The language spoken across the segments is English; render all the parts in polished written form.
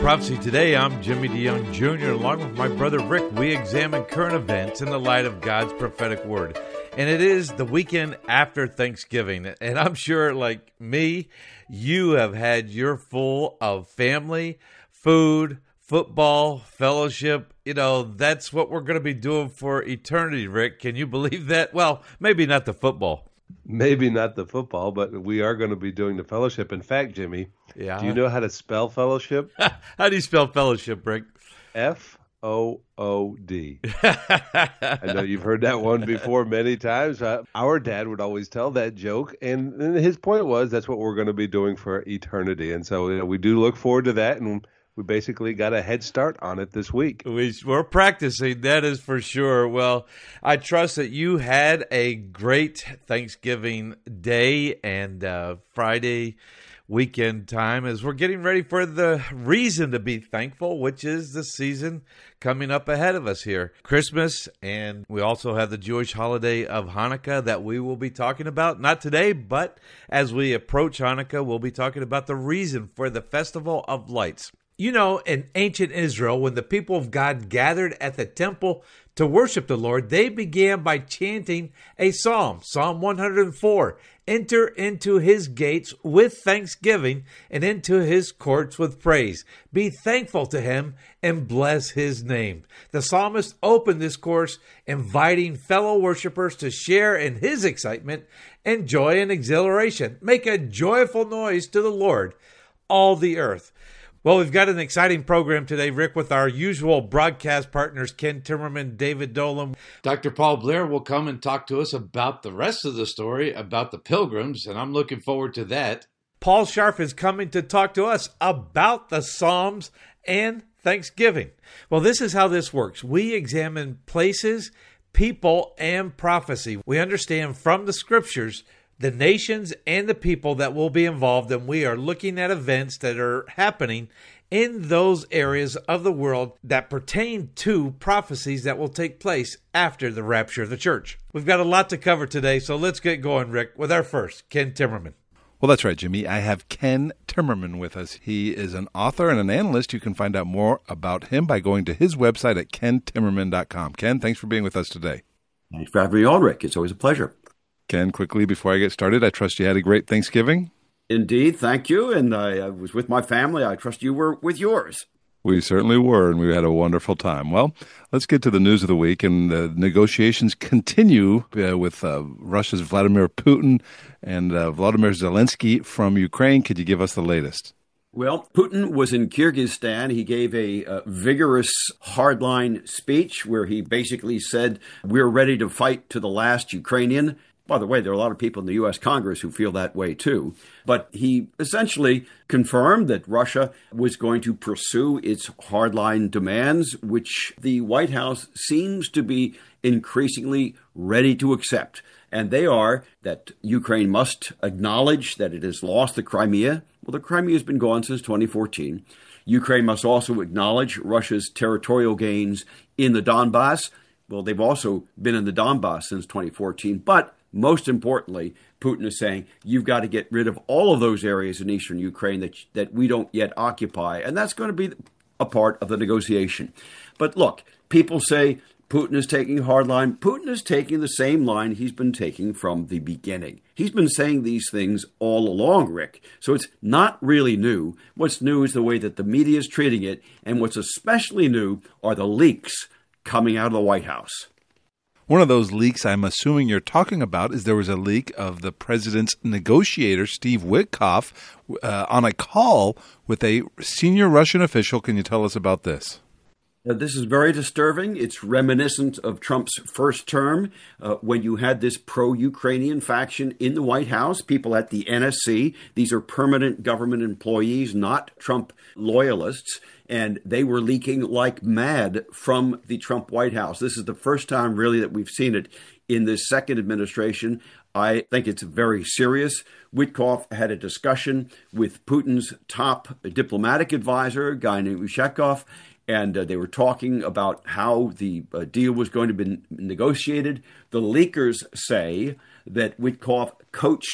Prophecy Today. I'm Jimmy DeYoung Jr. Along with my brother Rick, we examine current events in the light of God's prophetic word. And it is the weekend after Thanksgiving. And I'm sure, like me, you have had your full of family, food, football, fellowship. You know, that's what we're going to be doing for eternity, Rick. Can you believe that? Well, maybe not the football. Maybe not the football, but we are going to be doing the fellowship. In fact, Jimmy, do you know how to spell fellowship? How do you spell fellowship, Rick? F-O-O-D. I know you've heard that one before many times. Our dad would always tell that joke, and his point was that's what we're going to be doing for eternity. And so we do look forward to that, and we basically got a head start on it this week. We're practicing, that is for sure. Well, I trust that you had a great Thanksgiving day and Friday weekend time as we're getting ready for the reason to be thankful, which is the season coming up ahead of us here. Christmas, and we also have the Jewish holiday of Hanukkah that we will be talking about. Not today, but as we approach Hanukkah, we'll be talking about the reason for the Festival of Lights. You know, in ancient Israel, when the people of God gathered at the temple to worship the Lord, they began by chanting a psalm, Psalm 104. Enter into his gates with thanksgiving and into his courts with praise. Be thankful to him and bless his name. The psalmist opened this course, inviting fellow worshipers to share in his excitement and joy and exhilaration. Make a joyful noise to the Lord, all the earth. Well, we've got an exciting program today, Rick, with our usual broadcast partners, Ken Timmerman, David Dolan. Dr. Paul Blair will come and talk to us about the rest of the story, about the pilgrims, and I'm looking forward to that. Paul Scharf is coming to talk to us about the Psalms and Thanksgiving. Well, this is how this works. We examine places, people, and prophecy. We understand from the Scriptures the nations and the people that will be involved, and we are looking at events that are happening in those areas of the world that pertain to prophecies that will take place after the rapture of the church. We've got a lot to cover today, so let's get going, Rick, with our first, Ken Timmerman. Well, that's right, Jimmy. I have Ken Timmerman with us. He is an author and an analyst. You can find out more about him by going to his website at kentimmerman.com. Ken, thanks for being with us today. Thanks for having me on, Rick. It's always a pleasure. Ken, quickly, before I get started, I trust you had a great Thanksgiving? Indeed, thank you. And I was with my family. I trust you were with yours. We certainly were, and we had a wonderful time. Well, let's get to the news of the week. And the negotiations continue with Russia's Vladimir Putin and Volodymyr Zelensky from Ukraine. Could you give us the latest? Well, Putin was in Kyrgyzstan. He gave a vigorous, hardline speech where he basically said, we're ready to fight to the last Ukrainian. By the way, there are a lot of people in the U.S. Congress who feel that way, too. But he essentially confirmed that Russia was going to pursue its hardline demands, which the White House seems to be increasingly ready to accept. And they are that Ukraine must acknowledge that it has lost the Crimea. Well, the Crimea has been gone since 2014. Ukraine must also acknowledge Russia's territorial gains in the Donbass. Well, they've also been in the Donbass since 2014. But most importantly, Putin is saying, you've got to get rid of all of those areas in eastern Ukraine that we don't yet occupy. And that's going to be a part of the negotiation. But look, people say Putin is taking a hard line. Putin is taking the same line he's been taking from the beginning. He's been saying these things all along, Rick. So it's not really new. What's new is the way that the media is treating it. And what's especially new are the leaks coming out of the White House. One of those leaks I'm assuming you're talking about is there was a leak of the president's negotiator, Steve Witkoff, on a call with a senior Russian official. Can you tell us about this? This is very disturbing. It's reminiscent of Trump's first term when you had this pro-Ukrainian faction in the White House, people at the NSC. These are permanent government employees, not Trump loyalists. And they were leaking like mad from the Trump White House. This is the first time, really, that we've seen it in this second administration. I think it's very serious. Witkoff had a discussion with Putin's top diplomatic advisor, a guy named Ushakov, and they were talking about how the deal was going to be negotiated. The leakers say that Witkoff coached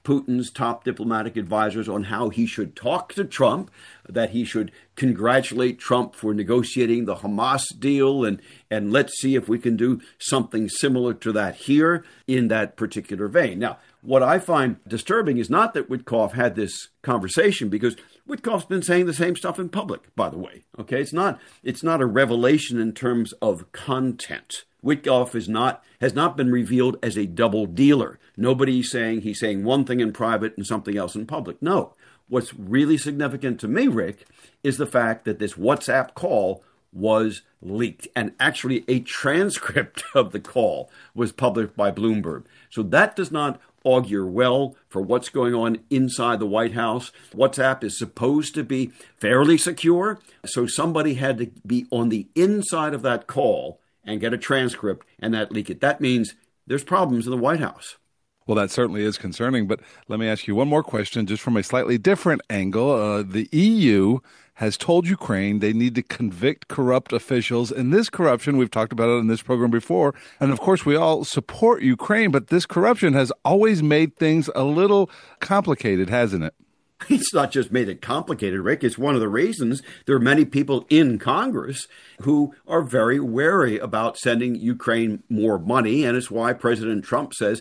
Putin's top diplomatic advisors on how he should talk to Trump, that he should congratulate Trump for negotiating the Hamas deal, and let's see if we can do something similar to that here in that particular vein. Now, what I find disturbing is not that Witkoff had this conversation, because Witkoff's been saying the same stuff in public, by the way. Okay, it's not a revelation in terms of content. Witkoff has not been revealed as a double dealer. Nobody's saying he's saying one thing in private and something else in public. No. What's really significant to me, Rick, is the fact that this WhatsApp call was leaked, and actually a transcript of the call was published by Bloomberg. So that does not augur well for what's going on inside the White House. WhatsApp is supposed to be fairly secure, so somebody had to be on the inside of that call and get a transcript and that leak it. That means there's problems in the White House. Well, that certainly is concerning, but let me ask you one more question, just from a slightly different angle. The EU has told Ukraine they need to convict corrupt officials. And this corruption, we've talked about it in this program before, and of course we all support Ukraine, but this corruption has always made things a little complicated, hasn't it? It's not just made it complicated, Rick. It's one of the reasons there are many people in Congress who are very wary about sending Ukraine more money. And it's why President Trump says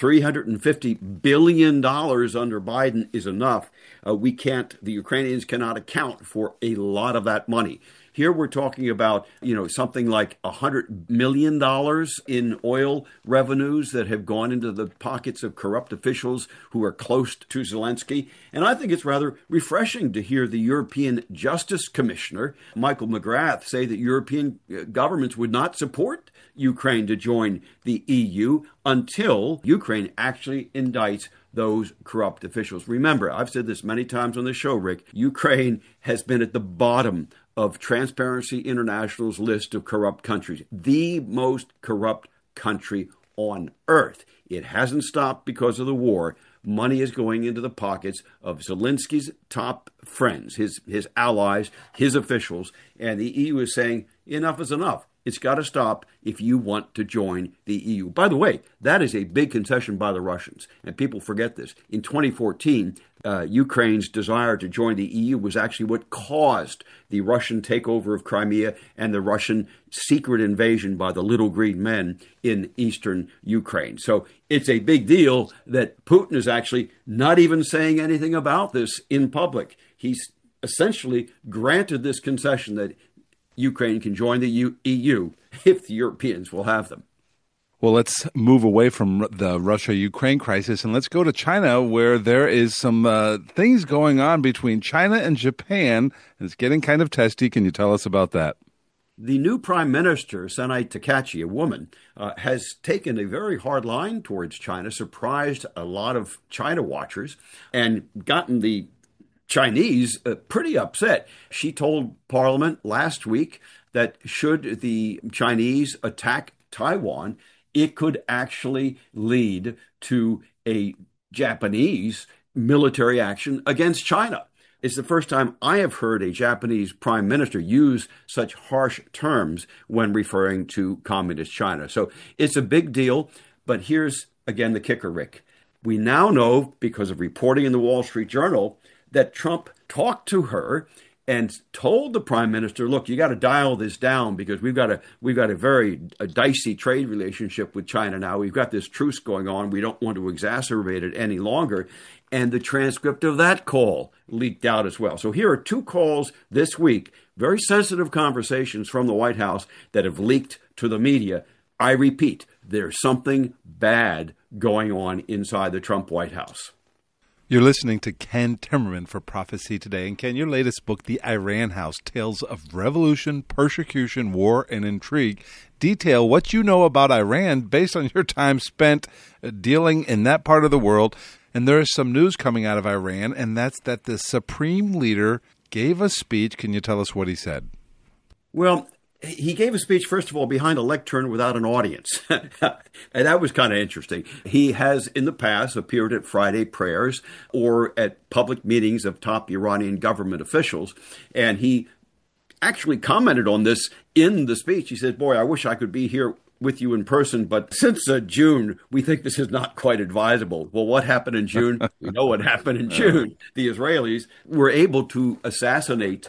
$350 billion under Biden is enough. The Ukrainians cannot account for a lot of that money. Here we're talking about, something like $100 million in oil revenues that have gone into the pockets of corrupt officials who are close to Zelensky. And I think it's rather refreshing to hear the European Justice Commissioner, Michael McGrath, say that European governments would not support Ukraine to join the EU until Ukraine actually indicts those corrupt officials. Remember, I've said this many times on the show, Rick, Ukraine has been at the bottom of Transparency International's list of corrupt countries, the most corrupt country on earth. It hasn't stopped because of the war. Money is going into the pockets of Zelensky's top friends, his allies, his officials, and the EU is saying enough is enough. It's got to stop if you want to join the EU. By the way, that is a big concession by the Russians, and people forget this. In 2014, Ukraine's desire to join the EU was actually what caused the Russian takeover of Crimea and the Russian secret invasion by the Little Green Men in eastern Ukraine. So it's a big deal that Putin is actually not even saying anything about this in public. He's essentially granted this concession that Ukraine can join the EU if the Europeans will have them. Well, let's move away from the Russia-Ukraine crisis and let's go to China, where there is some things going on between China and Japan. And it's getting kind of testy. Can you tell us about that? The new Prime Minister, Sanai Takachi, a woman, has taken a very hard line towards China, surprised a lot of China watchers, and gotten the Chinese pretty upset. She told Parliament last week that should the Chinese attack Taiwan, it could actually lead to a Japanese military action against China. It's the first time I have heard a Japanese prime minister use such harsh terms when referring to communist China. So it's a big deal, but here's again the kicker, Rick. We now know, because of reporting in the Wall Street Journal, that Trump talked to her and told the prime minister, look, you got to dial this down because we've got a very dicey trade relationship with China now. We've got this truce going on. We don't want to exacerbate it any longer. And the transcript of that call leaked out as well. So here are two calls this week, very sensitive conversations from the White House that have leaked to the media. I repeat, there's something bad going on inside the Trump White House. You're listening to Ken Timmerman for Prophecy Today. And Ken, your latest book, The Iran House, Tales of Revolution, Persecution, War, and Intrigue, detail what you know about Iran based on your time spent dealing in that part of the world. And there is some news coming out of Iran, and that's that the supreme leader gave a speech. Can you tell us what he said? Well, he gave a speech, first of all, behind a lectern without an audience. And that was kind of interesting. He has in the past appeared at Friday prayers or at public meetings of top Iranian government officials. And he actually commented on this in the speech. He said, boy, I wish I could be here with you in person, but since June, we think this is not quite advisable. Well, what happened in June? We know what happened in June. The Israelis were able to assassinate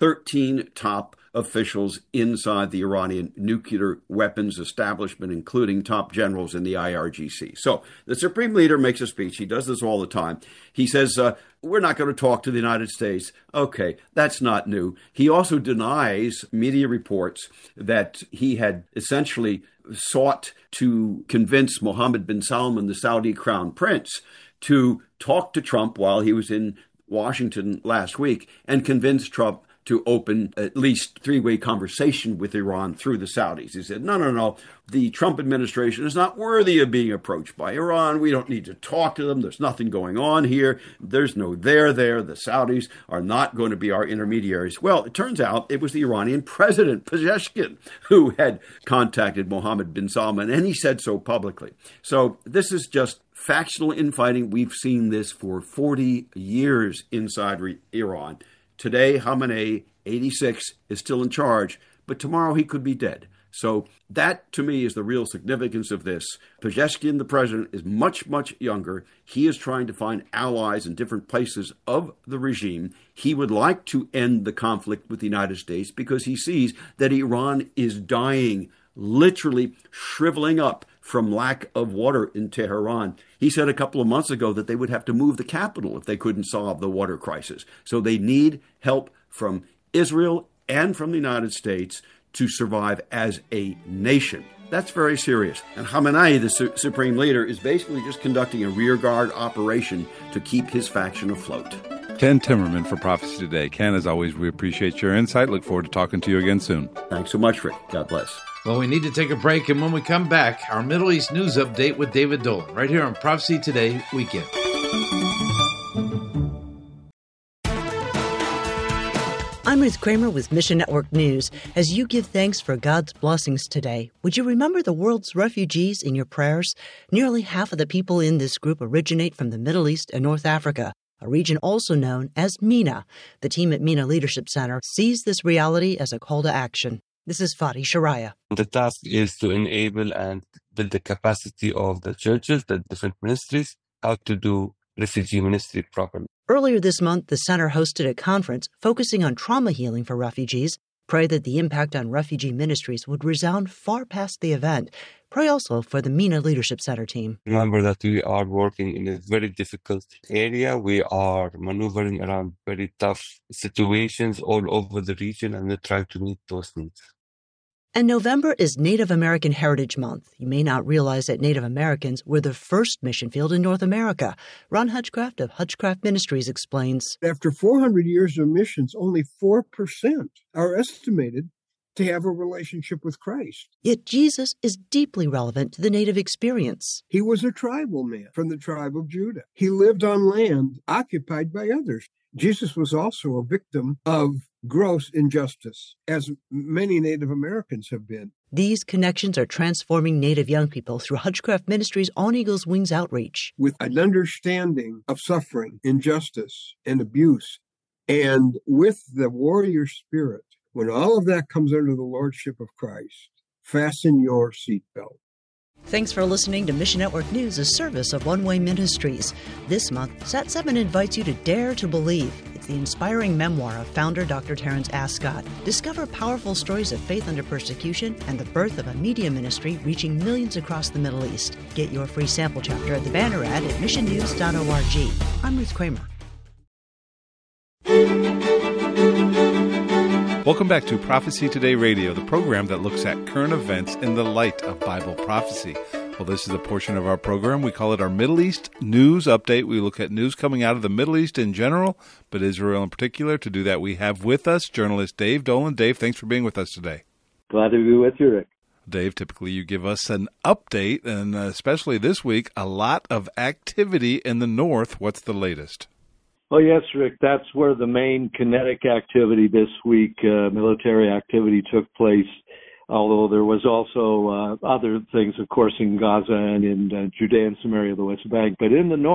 13 top officials inside the Iranian nuclear weapons establishment, including top generals in the IRGC. So the supreme leader makes a speech. He does this all the time. He says, we're not going to talk to the United States. Okay, that's not new. He also denies media reports that he had essentially sought to convince Mohammed bin Salman, the Saudi crown prince, to talk to Trump while he was in Washington last week and convince Trump to open at least three-way conversation with Iran through the Saudis. He said, no, the Trump administration is not worthy of being approached by Iran. We don't need to talk to them. There's nothing going on here. There's no there there. The Saudis are not going to be our intermediaries. Well, it turns out it was the Iranian president, Pezeshkian, who had contacted Mohammed bin Salman, and he said so publicly. So this is just factional infighting. We've seen this for 40 years inside Iran. Today, Khamenei, 86, is still in charge, but tomorrow he could be dead. So that, to me, is the real significance of this. Pezeshkian, the president, is much, much younger. He is trying to find allies in different places of the regime. He would like to end the conflict with the United States because he sees that Iran is dying, literally shriveling up from lack of water in Tehran. He said a couple of months ago that they would have to move the capital if they couldn't solve the water crisis. So they need help from Israel and from the United States to survive as a nation. That's very serious. And Khamenei, the supreme leader, is basically just conducting a rearguard operation to keep his faction afloat. Ken Timmerman for Prophecy Today. Ken, as always, we appreciate your insight. Look forward to talking to you again soon. Thanks so much, Rick. God bless. Well, we need to take a break, and when we come back, our Middle East news update with David Dolan, right here on Prophecy Today Weekend. I'm Ruth Kramer with Mission Network News. As you give thanks for God's blessings today, would you remember the world's refugees in your prayers? Nearly half of the people in this group originate from the Middle East and North Africa, a region also known as MENA. The team at MENA Leadership Center sees this reality as a call to action. This is Fadi Sharaya. The task is to enable and build the capacity of the churches, the different ministries, how to do refugee ministry properly. Earlier this month, the center hosted a conference focusing on trauma healing for refugees. Pray that the impact on refugee ministries would resound far past the event. Pray also for the MENA Leadership Center team. Remember that we are working in a very difficult area. We are maneuvering around very tough situations all over the region, and we try to meet those needs. And November is Native American Heritage Month. You may not realize that Native Americans were the first mission field in North America. Ron Hutchcraft of Hutchcraft Ministries explains. After 400 years of missions, only 4% are estimated to have a relationship with Christ. Yet Jesus is deeply relevant to the Native experience. He was a tribal man from the tribe of Judah. He lived on land occupied by others. Jesus was also a victim of gross injustice, as many Native Americans have been. These connections are transforming Native young people through Hutchcraft Ministries' On Eagle's Wings outreach. With an understanding of suffering, injustice, and abuse, and with the warrior spirit, when all of that comes under the lordship of Christ, fasten your seatbelt. Thanks for listening to Mission Network News, a service of One Way Ministries. This month, Sat7 invites you to Dare to Believe. It's the inspiring memoir of founder Dr. Terrence Ascott. Discover powerful stories of faith under persecution and the birth of a media ministry reaching millions across the Middle East. Get your free sample chapter at the banner ad at missionnews.org. I'm Ruth Kramer. Welcome back to Prophecy Today Radio, the program that looks at current events in the light of Bible prophecy. Well, this is a portion of our program. We call it our Middle East News Update. We look at news coming out of the Middle East in general, but Israel in particular. To do that, we have with us journalist Dave Dolan. Dave, thanks for being with us today. Glad to be with you, Rick. Dave, typically you give us an update, and especially this week, a lot of activity in the north. What's the latest? Well, yes, Rick, that's where the main kinetic activity this week, military activity, took place, although there was also other things, of course, in Gaza and in Judea and Samaria, the West Bank. But in the north,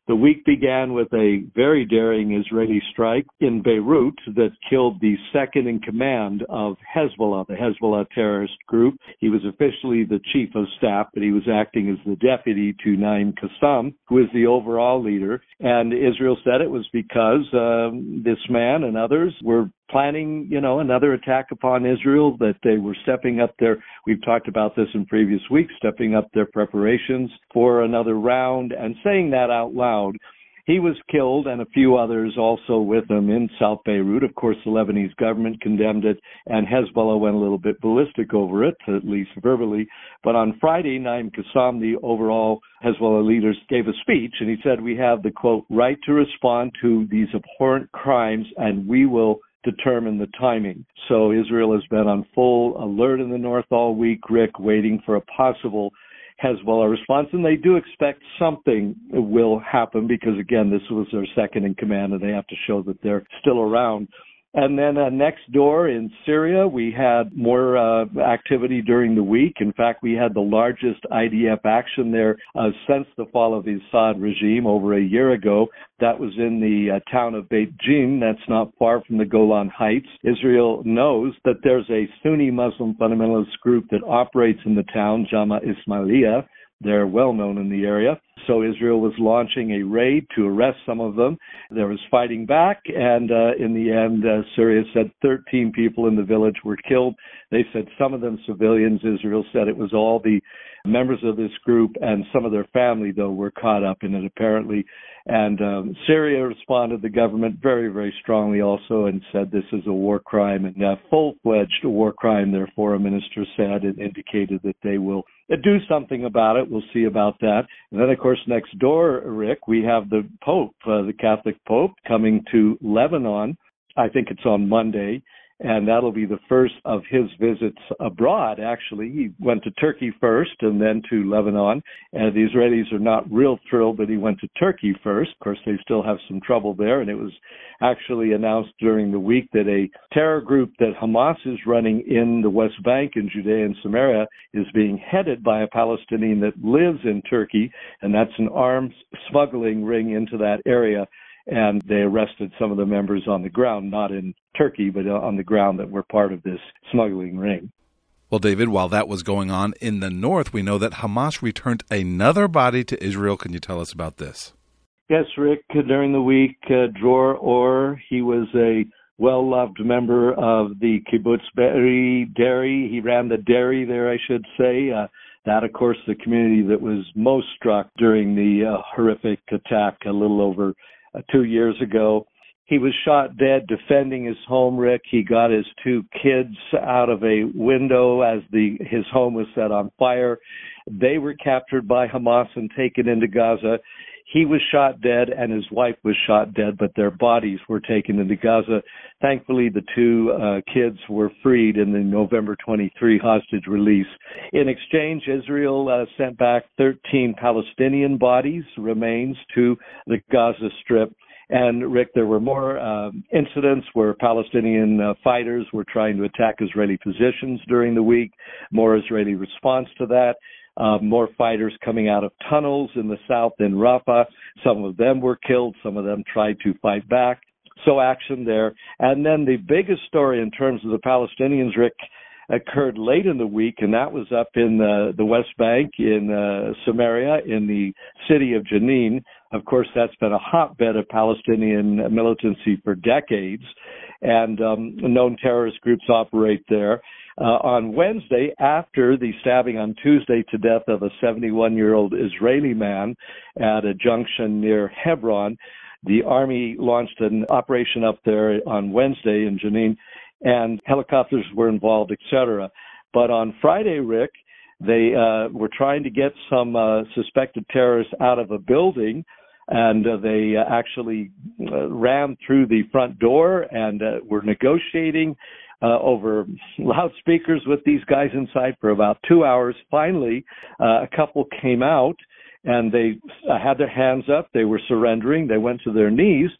The week began with a very daring Israeli strike in Beirut that killed the second in command of Hezbollah, the Hezbollah terrorist group. He was officially the chief of staff, but he was acting as the deputy to Naim Qassam, who is the overall leader. And Israel said it was because this man and others were planning, another attack upon Israel, that they were stepping up we've talked about this in previous weeks, stepping up their preparations for another round and saying that out loud. He was killed and a few others also with him in South Beirut. Of course, the Lebanese government condemned it and Hezbollah went a little bit ballistic over it, at least verbally. But on Friday, Naim Qassam, the overall Hezbollah leader, gave a speech and he said, "We have the, quote, right to respond to these abhorrent crimes and we will determine the timing." So Israel has been on full alert in the north all week, Rick, waiting for a possible Hezbollah response. And they do expect something will happen because, again, this was their second in command and they have to show that they're still around. And then next door in Syria, we had more activity during the week. In fact, we had the largest IDF action there since the fall of the Assad regime over a year ago. That was in the town of Beit Jim. That's not far from the Golan Heights. Israel knows that there's a Sunni Muslim fundamentalist group that operates in the town, Jama Ismailia. They're well known in the area. So Israel was launching a raid to arrest some of them. There was fighting back, and in the end, Syria said 13 people in the village were killed. They said some of them civilians. Israel said it was all the members of this group, and some of their family, though, were caught up in it, apparently. And Syria responded, the government, very, very strongly also, and said this is a war crime, and a full-fledged war crime, their foreign minister said, and indicated that they will do something about it. We'll see about that. And then, of course, next door, Rick, we have the Pope, the Catholic Pope, coming to Lebanon. I think it's on Monday. And that'll be the first of his visits abroad, actually. He went to Turkey first and then to Lebanon. And the Israelis are not real thrilled that he went to Turkey first. Of course, they still have some trouble there. And it was actually announced during the week that a terror group that Hamas is running in the West Bank in Judea and Samaria is being headed by a Palestinian that lives in Turkey. And that's an arms smuggling ring into that area. And they arrested some of the members on the ground, not in Turkey, but on the ground that were part of this smuggling ring. Well, David, while that was going on in the north, we know that Hamas returned another body to Israel. Can you tell us about this? Yes, Rick, during the week, Dror Or, he was a well-loved member of the Kibbutz Be'eri dairy. He ran the dairy there, I should say. That, of course, the community that was most struck during the horrific attack a little over 2 years ago. He was shot dead defending his home, Rick. He got his two kids out of a window as his home was set on fire. They were captured by Hamas and taken into Gaza. He was shot dead and his wife was shot dead, but their bodies were taken into Gaza. Thankfully, the two kids were freed in the November 23 hostage release. In exchange, Israel sent back 13 Palestinian remains to the Gaza Strip. And, Rick, there were more incidents where Palestinian fighters were trying to attack Israeli positions during the week, more Israeli response to that. More fighters coming out of tunnels in the south in Rafah. Some of them were killed. Some of them tried to fight back. So action there. And then the biggest story in terms of the Palestinians, Rick, occurred late in the week, and that was up in the West Bank in Samaria in the city of Jenin. Of course, that's been a hotbed of Palestinian militancy for decades, and known terrorist groups operate there. On Wednesday, after the stabbing on Tuesday to death of a 71-year-old Israeli man at a junction near Hebron, the Army launched an operation up there on Wednesday in Jenin, and helicopters were involved, etc. But on Friday, Rick, they were trying to get some suspected terrorists out of a building, and they actually ran through the front door and were negotiating over loudspeakers with these guys inside for about 2 hours. Finally, a couple came out and they had their hands up. They were surrendering. They went to their knees.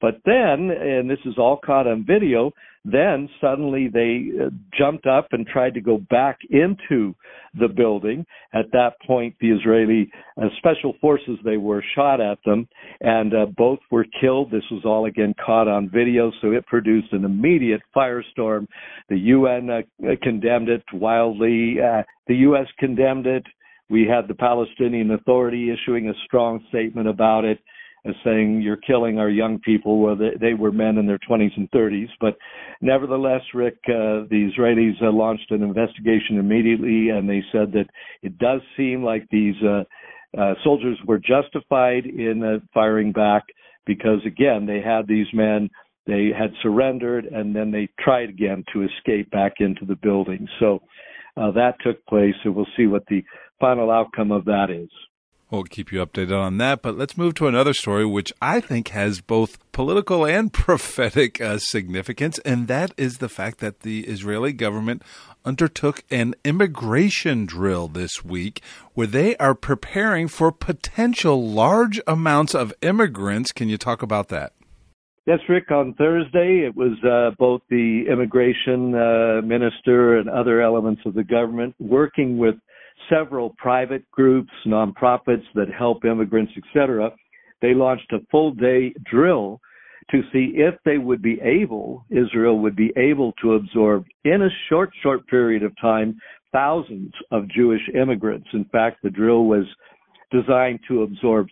But then, and this is all caught on video, then suddenly they jumped up and tried to go back into the building. At that point, the Israeli special forces, they were shot at them, and both were killed. This was all, again, caught on video, so it produced an immediate firestorm. The UN condemned it wildly. The U.S. condemned it. We had the Palestinian Authority issuing a strong statement about it, saying you're killing our young people. Well, they were men in their 20s and 30s. But nevertheless, Rick, the Israelis launched an investigation immediately, and they said that it does seem like these soldiers were justified in firing back because, again, they had these men, they had surrendered, and then they tried again to escape back into the building. So that took place, and we'll see what the final outcome of that is. We'll keep you updated on that, but let's move to another story which I think has both political and prophetic significance, and that is the fact that the Israeli government undertook an immigration drill this week where they are preparing for potential large amounts of immigrants. Can you talk about that? Yes, Rick, on Thursday, it was both the immigration minister and other elements of the government working with several private groups, nonprofits that help immigrants, etc. They launched a full-day drill to see if they would be able, Israel would be able to absorb in a short period of time, thousands of Jewish immigrants. In fact, the drill was designed to absorb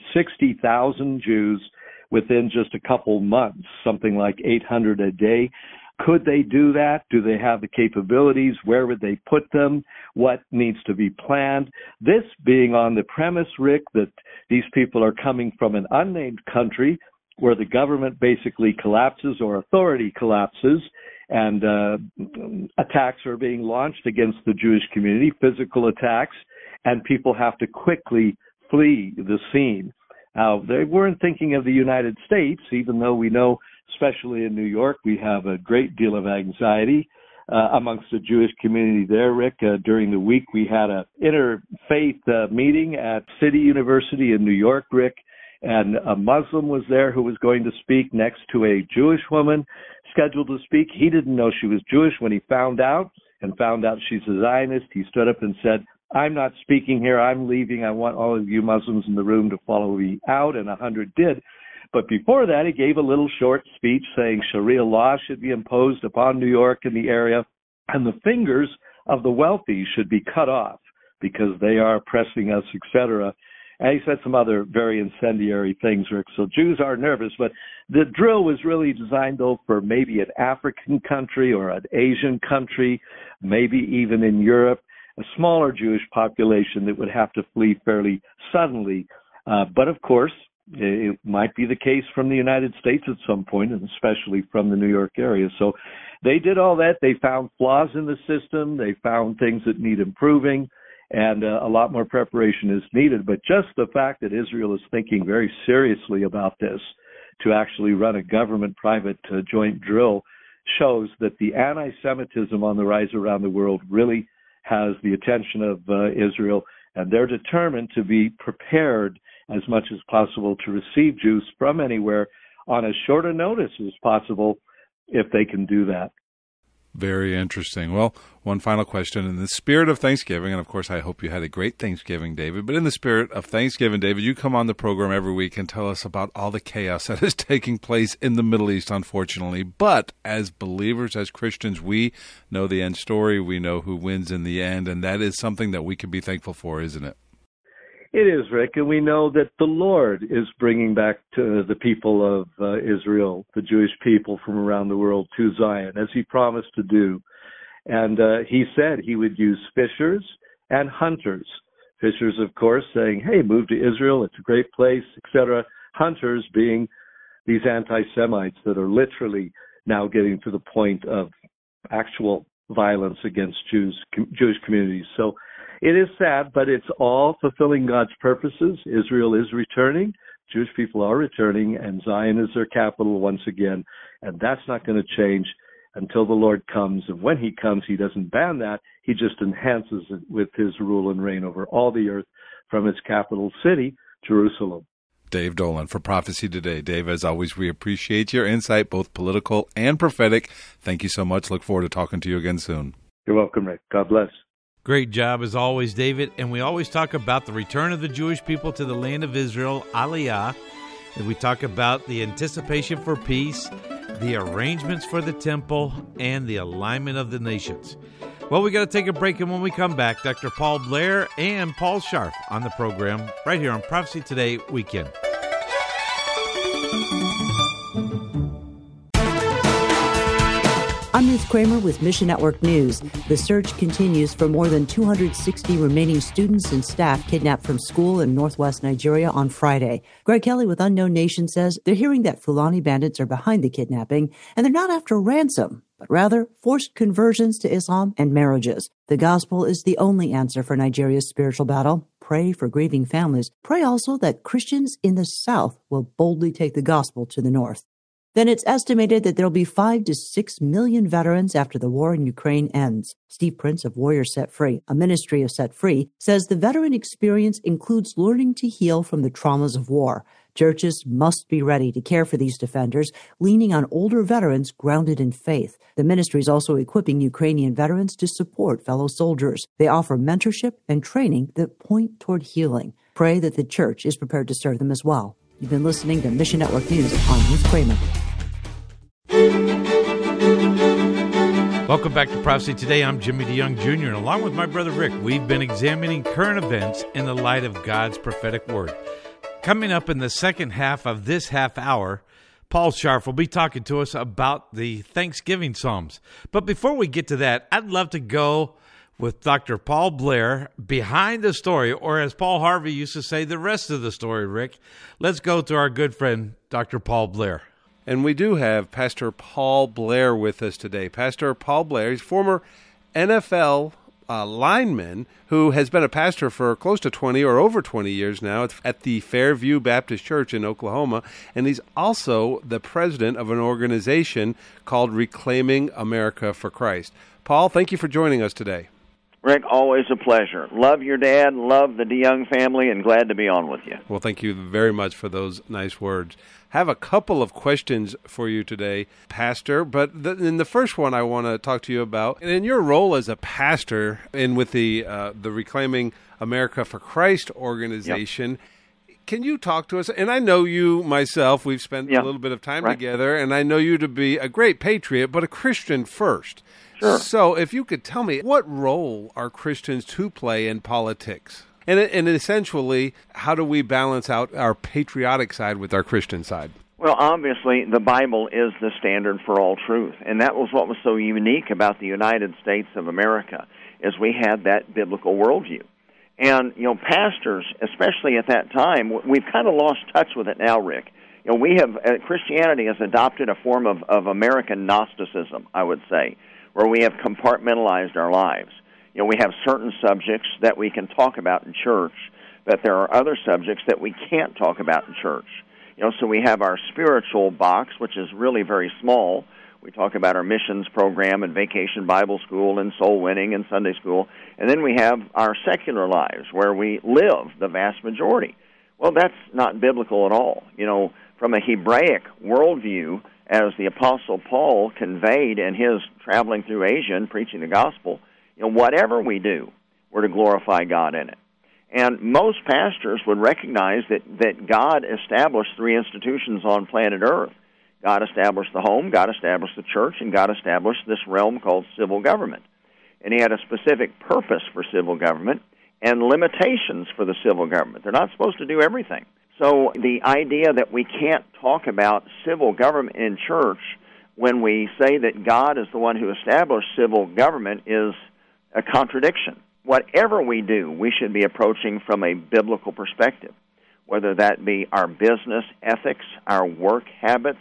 60,000 Jews within just a couple months, something like 800 a day. Could they do that? Do they have the capabilities? Where would they put them? What needs to be planned? This being on the premise, Rick, that these people are coming from an unnamed country where the government basically collapses or authority collapses, and attacks are being launched against the Jewish community, physical attacks, and people have to quickly flee the scene. Now, they weren't thinking of the United States, even though we know, especially in New York, we have a great deal of anxiety amongst the Jewish community there, Rick. During the week, we had an interfaith meeting at City University in New York, Rick, and a Muslim was there who was going to speak next to a Jewish woman scheduled to speak. He didn't know she was Jewish when he found out she's a Zionist. He stood up and said, "I'm not speaking here. I'm leaving. I want all of you Muslims in the room to follow me out," and 100 did. But before that, he gave a little short speech saying Sharia law should be imposed upon New York and the area, and the fingers of the wealthy should be cut off because they are oppressing us, etc. And he said some other very incendiary things, Rick. So Jews are nervous, but the drill was really designed, though, for maybe an African country or an Asian country, maybe even in Europe, a smaller Jewish population that would have to flee fairly suddenly. But of course, it might be the case from the United States at some point, and especially from the New York area. So they did all that. They found flaws in the system. They found things that need improving, and a lot more preparation is needed. But just the fact that Israel is thinking very seriously about this to actually run a government-private joint drill shows that the anti-Semitism on the rise around the world really has the attention of Israel, and they're determined to be prepared as much as possible to receive Jews from anywhere on as short a notice as possible if they can do that. Very interesting. Well, one final question. In the spirit of Thanksgiving, and of course I hope you had a great Thanksgiving, David, but in the spirit of Thanksgiving, David, you come on the program every week and tell us about all the chaos that is taking place in the Middle East, unfortunately. But as believers, as Christians, we know the end story. We know who wins in the end, and that is something that we can be thankful for, isn't it? It is, Rick, and we know that the Lord is bringing back to the people of Israel, the Jewish people from around the world, to Zion, as he promised to do. And he said he would use fishers and hunters. Fishers, of course, saying, hey, move to Israel, it's a great place, etc. Hunters being these anti-Semites that are literally now getting to the point of actual violence against Jewish communities. So it is sad, but it's all fulfilling God's purposes. Israel is returning. Jewish people are returning, and Zion is their capital once again. And that's not going to change until the Lord comes. And when he comes, he doesn't ban that. He just enhances it with his rule and reign over all the earth from its capital city, Jerusalem. Dave Dolan for Prophecy Today. Dave, as always, we appreciate your insight, both political and prophetic. Thank you so much. Look forward to talking to you again soon. You're welcome, Rick. God bless. Great job as always, David. And we always talk about the return of the Jewish people to the land of Israel, Aliyah. And we talk about the anticipation for peace, the arrangements for the temple, and the alignment of the nations. Well, we got to take a break, and when we come back, Dr. Paul Blair and Paul Scharf on the program right here on Prophecy Today Weekend. I'm Ruth Kramer with Mission Network News. The search continues for more than 260 remaining students and staff kidnapped from school in northwest Nigeria on Friday. Greg Kelly with Unknown Nation says they're hearing that Fulani bandits are behind the kidnapping, and they're not after ransom, but rather forced conversions to Islam and marriages. The gospel is the only answer for Nigeria's spiritual battle. Pray for grieving families. Pray also that Christians in the South will boldly take the gospel to the North. Then it's estimated that there will be 5 to 6 million veterans after the war in Ukraine ends. Steve Prince of Warriors Set Free, a ministry of Set Free, says the veteran experience includes learning to heal from the traumas of war. Churches must be ready to care for these defenders, leaning on older veterans grounded in faith. The ministry is also equipping Ukrainian veterans to support fellow soldiers. They offer mentorship and training that point toward healing. Pray that the church is prepared to serve them as well. You've been listening to Mission Network News. I'm Ruth Kramer. Welcome back to Prophecy Today. I'm Jimmy DeYoung Jr., and along with my brother Rick, we've been examining current events in the light of God's prophetic word. Coming up in the second half of this half hour, Paul Scharf will be talking to us about the Thanksgiving Psalms. But before we get to that, I'd love to go with Dr. Paul Blair behind the story, or as Paul Harvey used to say, the rest of the story, Rick. Let's go to our good friend, Dr. Paul Blair. And we do have Pastor Paul Blair with us today. Pastor Paul Blair, he's former NFL lineman who has been a pastor for close to 20 or over 20 years now at the Fairview Baptist Church in Oklahoma. And he's also the president of an organization called Reclaiming America for Christ. Paul, thank you for joining us today. Rick, always a pleasure. Love your dad, love the DeYoung family, and glad to be on with you. Well, thank you very much for those nice words. Have a couple of questions for you today, Pastor, but in the first one I want to talk to you about, and in your role as a pastor and with the Reclaiming America for Christ organization, Can you talk to us? And I know you myself, we've spent a little bit of time together, and I know you to be a great patriot, but a Christian first. Sure. So if you could tell me, what role are Christians to play in politics? And essentially, how do we balance out our patriotic side with our Christian side? Well, obviously, the Bible is the standard for all truth. And that was what was so unique about the United States of America, is we had that biblical worldview. And, you know, pastors, especially at that time, we've kind of lost touch with it now, Rick. You know, Christianity has adopted a form of American Gnosticism, I would say, where we have compartmentalized our lives. You know, we have certain subjects that we can talk about in church, but there are other subjects that we can't talk about in church. You know, so we have our spiritual box, which is really very small. We talk about our missions program and Vacation Bible School and soul winning and Sunday school. And then we have our secular lives where we live, the vast majority. Well, that's not biblical at all. You know, from a Hebraic worldview, as the Apostle Paul conveyed in his traveling through Asia and preaching the gospel, you know, whatever we do, we're to glorify God in it. And most pastors would recognize that God established three institutions on planet Earth. God established the home, God established the church, and God established this realm called civil government. And he had a specific purpose for civil government and limitations for the civil government. They're not supposed to do everything. So the idea that we can't talk about civil government in church when we say that God is the one who established civil government is a contradiction. Whatever we do, we should be approaching from a biblical perspective, whether that be our business ethics, our work habits,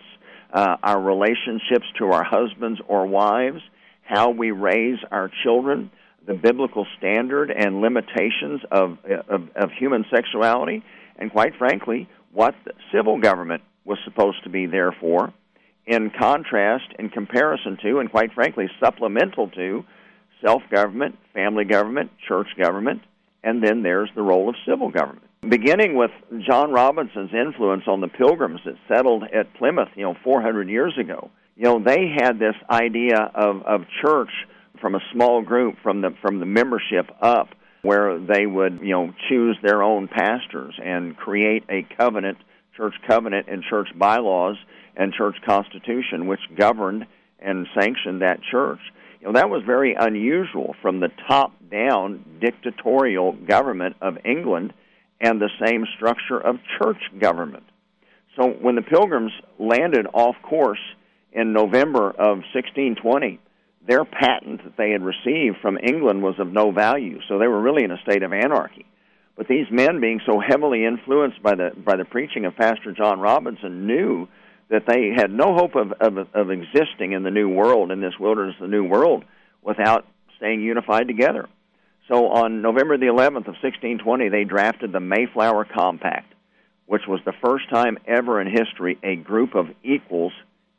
our relationships to our husbands or wives, how we raise our children, the biblical standard and limitations of human sexuality, and quite frankly, what the civil government was supposed to be there for, in contrast, in comparison to, and quite frankly, supplemental to, self-government, family government, church government, and then there's the role of civil government. beginning with John Robinson's influence on the Pilgrims that settled at Plymouth, 400 years ago. They had this idea of church from a small group, from the membership up, where they would, choose their own pastors and create a covenant, church covenant and church bylaws and church constitution, which governed and sanctioned that church. That was very unusual from the top-down dictatorial government of England and the same structure of church government. So when the Pilgrims landed off course in November of 1620, their patent that they had received from England was of no value, so they were really in a state of anarchy. But these men, being so heavily influenced by the preaching of Pastor John Robinson, knew that they had no hope of existing in the New World, in this wilderness of the New World, without staying unified together. So on November the 11th of 1620, they drafted the Mayflower Compact, which was the first time ever in history a group of equals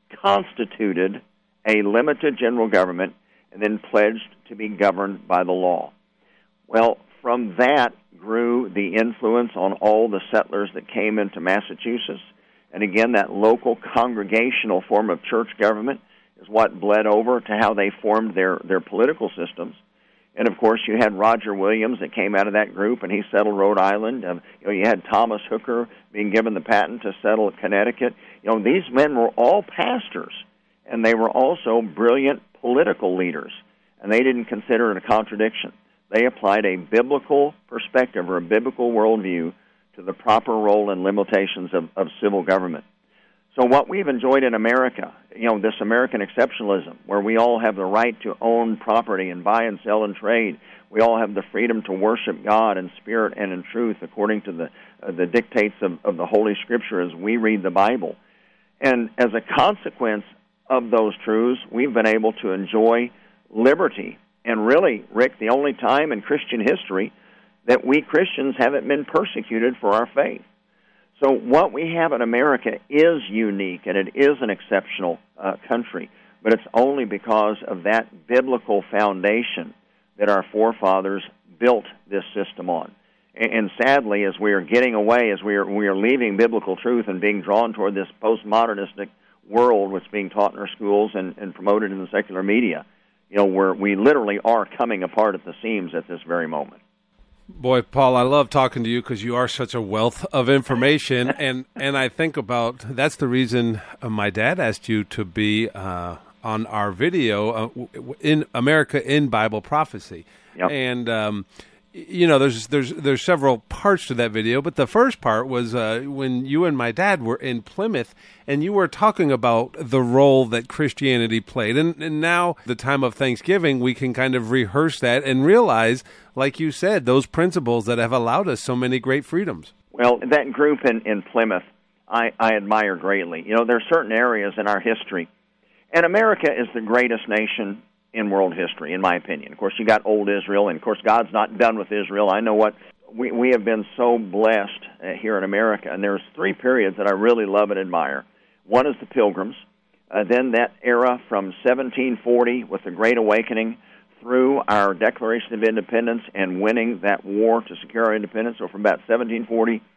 constituted a limited general government and then pledged to be governed by the law. Well, from that grew the influence on all the settlers that came into Massachusetts. And again, that local congregational form of church government is what bled over to how they formed their political systems. And, of course, you had Roger Williams that came out of that group, and he settled Rhode Island. You had Thomas Hooker being given the patent to settle Connecticut. These men were all pastors, and they were also brilliant political leaders, and they didn't consider it a contradiction. They applied a biblical perspective or a biblical worldview to the proper role and limitations of civil government. So what we've enjoyed in America, this American exceptionalism, where we all have the right to own property and buy and sell and trade, we all have the freedom to worship God in spirit and in truth according to the dictates of the Holy Scripture as we read the Bible. And as a consequence of those truths, we've been able to enjoy liberty. And really, Rick, the only time in Christian history that we Christians haven't been persecuted for our faith. So what we have in America is unique, and it is an exceptional country, but it's only because of that biblical foundation that our forefathers built this system on. And sadly, as we are getting away, as we are leaving biblical truth and being drawn toward this postmodernistic world which is being taught in our schools and promoted in the secular media, where we literally are coming apart at the seams at this very moment. Boy, Paul, I love talking to you because you are such a wealth of information, and I think about that's the reason my dad asked you to be on our video in America in Bible Prophecy. Yep. And there's several parts to that video, but the first part was when you and my dad were in Plymouth, and you were talking about the role that Christianity played. And now, the time of Thanksgiving, we can kind of rehearse that and realize, like you said, those principles that have allowed us so many great freedoms. Well, that group in Plymouth, I admire greatly. There are certain areas in our history, and America is the greatest nation in world history, in my opinion. Of course, you got old Israel, and of course, God's not done with Israel. I know what we have been so blessed here in America, and there's three periods that I really love and admire. One is the Pilgrims, then that era from 1740 with the Great Awakening through our Declaration of Independence and winning that war to secure our independence. So from about 1740 to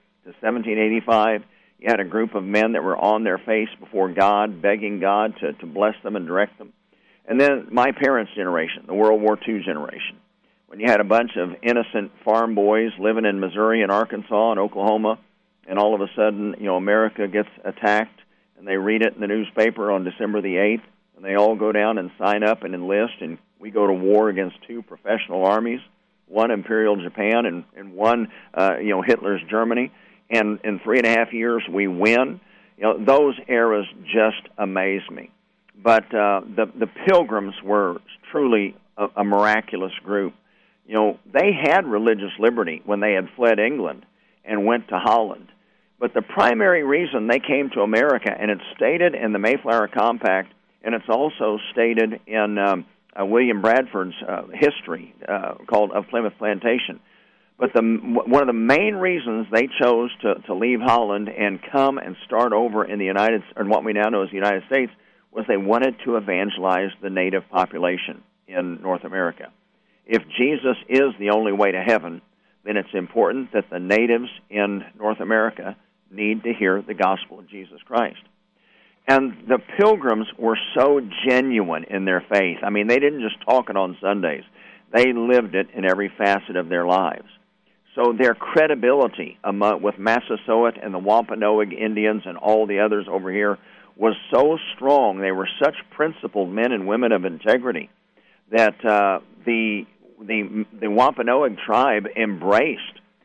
1785, you had a group of men that were on their face before God, begging God to bless them and direct them. And then my parents' generation, the World War II generation, when you had a bunch of innocent farm boys living in Missouri and Arkansas and Oklahoma, and all of a sudden, America gets attacked, and they read it in the newspaper on December the 8th, and they all go down and sign up and enlist, and we go to war against two professional armies, one Imperial Japan and one, Hitler's Germany, and in 3.5 years we win. Those eras just amaze me. But the Pilgrims were truly a miraculous group. They had religious liberty when they had fled England and went to Holland. But the primary reason they came to America, and it's stated in the Mayflower Compact, and it's also stated in William Bradford's history called Of Plymouth Plantation. But one of the main reasons they chose to leave Holland and come and start over in what we now know as the United States was they wanted to evangelize the native population in North America. If Jesus is the only way to heaven, then it's important that the natives in North America need to hear the gospel of Jesus Christ. And the Pilgrims were so genuine in their faith. I mean, they didn't just talk it on Sundays. They lived it in every facet of their lives. So their credibility with Massasoit and the Wampanoag Indians and all the others over here was so strong. They were such principled men and women of integrity that the Wampanoag tribe embraced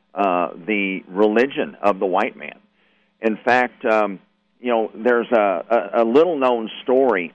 the religion of the white man. In fact, there's a little-known story.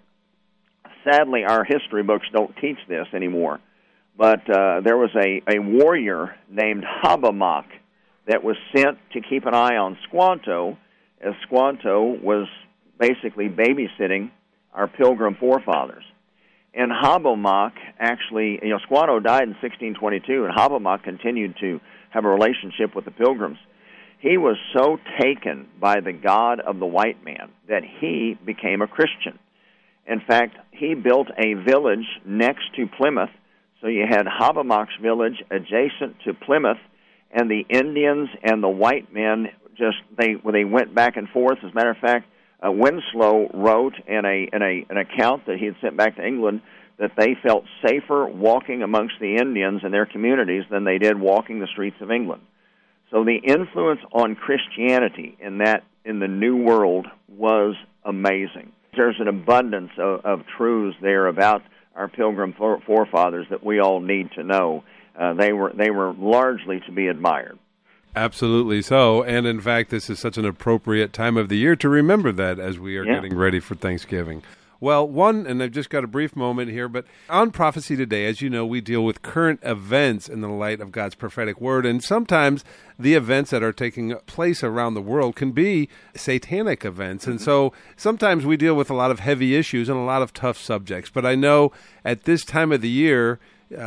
Sadly, our history books don't teach this anymore. But there was a warrior named Hobbamock that was sent to keep an eye on Squanto, as Squanto was basically babysitting our Pilgrim forefathers. And Hobbamock actually, Squanto died in 1622, and Hobbamock continued to have a relationship with the Pilgrims. He was so taken by the God of the white man that he became a Christian. In fact, he built a village next to Plymouth. So you had Hobbamock's village adjacent to Plymouth, and the Indians and the white men they went back and forth. As a matter of fact, Winslow wrote in an account that he had sent back to England that they felt safer walking amongst the Indians and their communities than they did walking the streets of England. So the influence on Christianity in the New World was amazing. There's an abundance of truths there about our Pilgrim forefathers that we all need to know. They were largely to be admired. Absolutely so. And in fact, this is such an appropriate time of the year to remember that as we are getting ready for Thanksgiving. Well, and I've just got a brief moment here, but on Prophecy Today, as you know, we deal with current events in the light of God's prophetic word, and sometimes the events that are taking place around the world can be satanic events, and so sometimes we deal with a lot of heavy issues and a lot of tough subjects. But I know at this time of the year,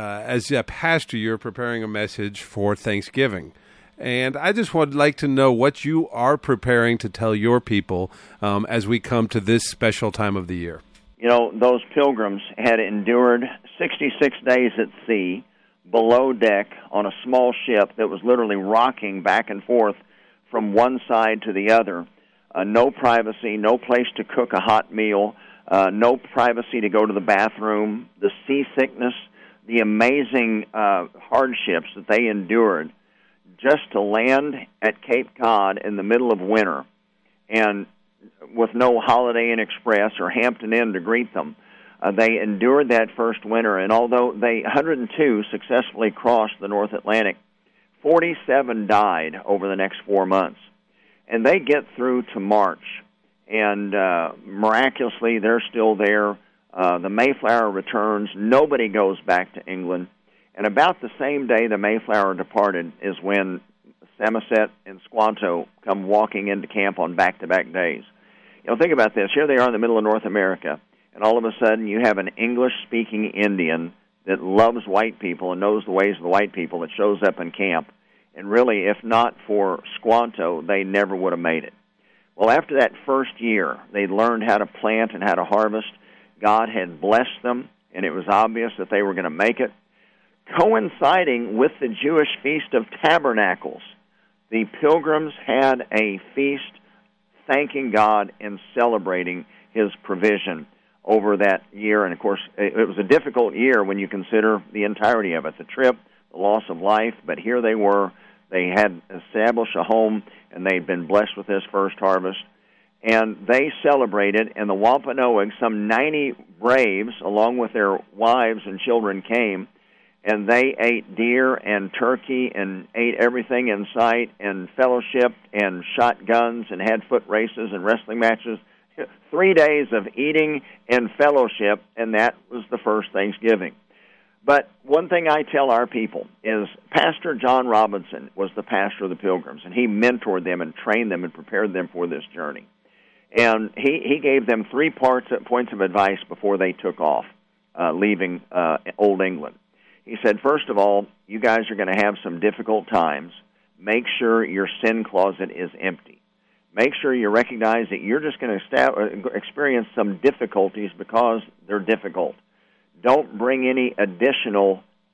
as a pastor, you're preparing a message for Thanksgiving. And I just would like to know what you are preparing to tell your people as we come to this special time of the year. Those Pilgrims had endured 66 days at sea, below deck, on a small ship that was literally rocking back and forth from one side to the other. No privacy, no place to cook a hot meal, no privacy to go to the bathroom, the seasickness, the amazing hardships that they endured just to land at Cape Cod in the middle of winter, and with no Holiday Inn Express or Hampton Inn to greet them. They endured that first winter, and although 102 successfully crossed the North Atlantic, 47 died over the next 4 months. And they get through to March, and miraculously they're still there. The Mayflower returns. Nobody goes back to England. And about the same day the Mayflower departed is when Samoset and Squanto come walking into camp on back-to-back days. Think about this. Here they are in the middle of North America, and all of a sudden you have an English-speaking Indian that loves white people and knows the ways of the white people that shows up in camp. And really, if not for Squanto, they never would have made it. Well, after that first year, they learned how to plant and how to harvest. God had blessed them, and it was obvious that they were going to make it. Coinciding with the Jewish Feast of Tabernacles, the Pilgrims had a feast thanking God and celebrating His provision over that year. And, of course, it was a difficult year when you consider the entirety of it, the trip, the loss of life. But here they were. They had established a home, and they'd been blessed with this first harvest. And they celebrated, and the Wampanoag, some 90 braves, along with their wives and children, came, and they ate deer and turkey and ate everything in sight and fellowshiped and shot guns and had foot races and wrestling matches. 3 days of eating and fellowship, and that was the first Thanksgiving. But one thing I tell our people is Pastor John Robinson was the pastor of the Pilgrims, and he mentored them and trained them and prepared them for this journey. And he gave them 3 points of advice before they took off, leaving Old England. He said, first of all, you guys are going to have some difficult times. Make sure your sin closet is empty. Make sure you recognize that you're just going to experience some difficulties because they're difficult. Don't bring any additional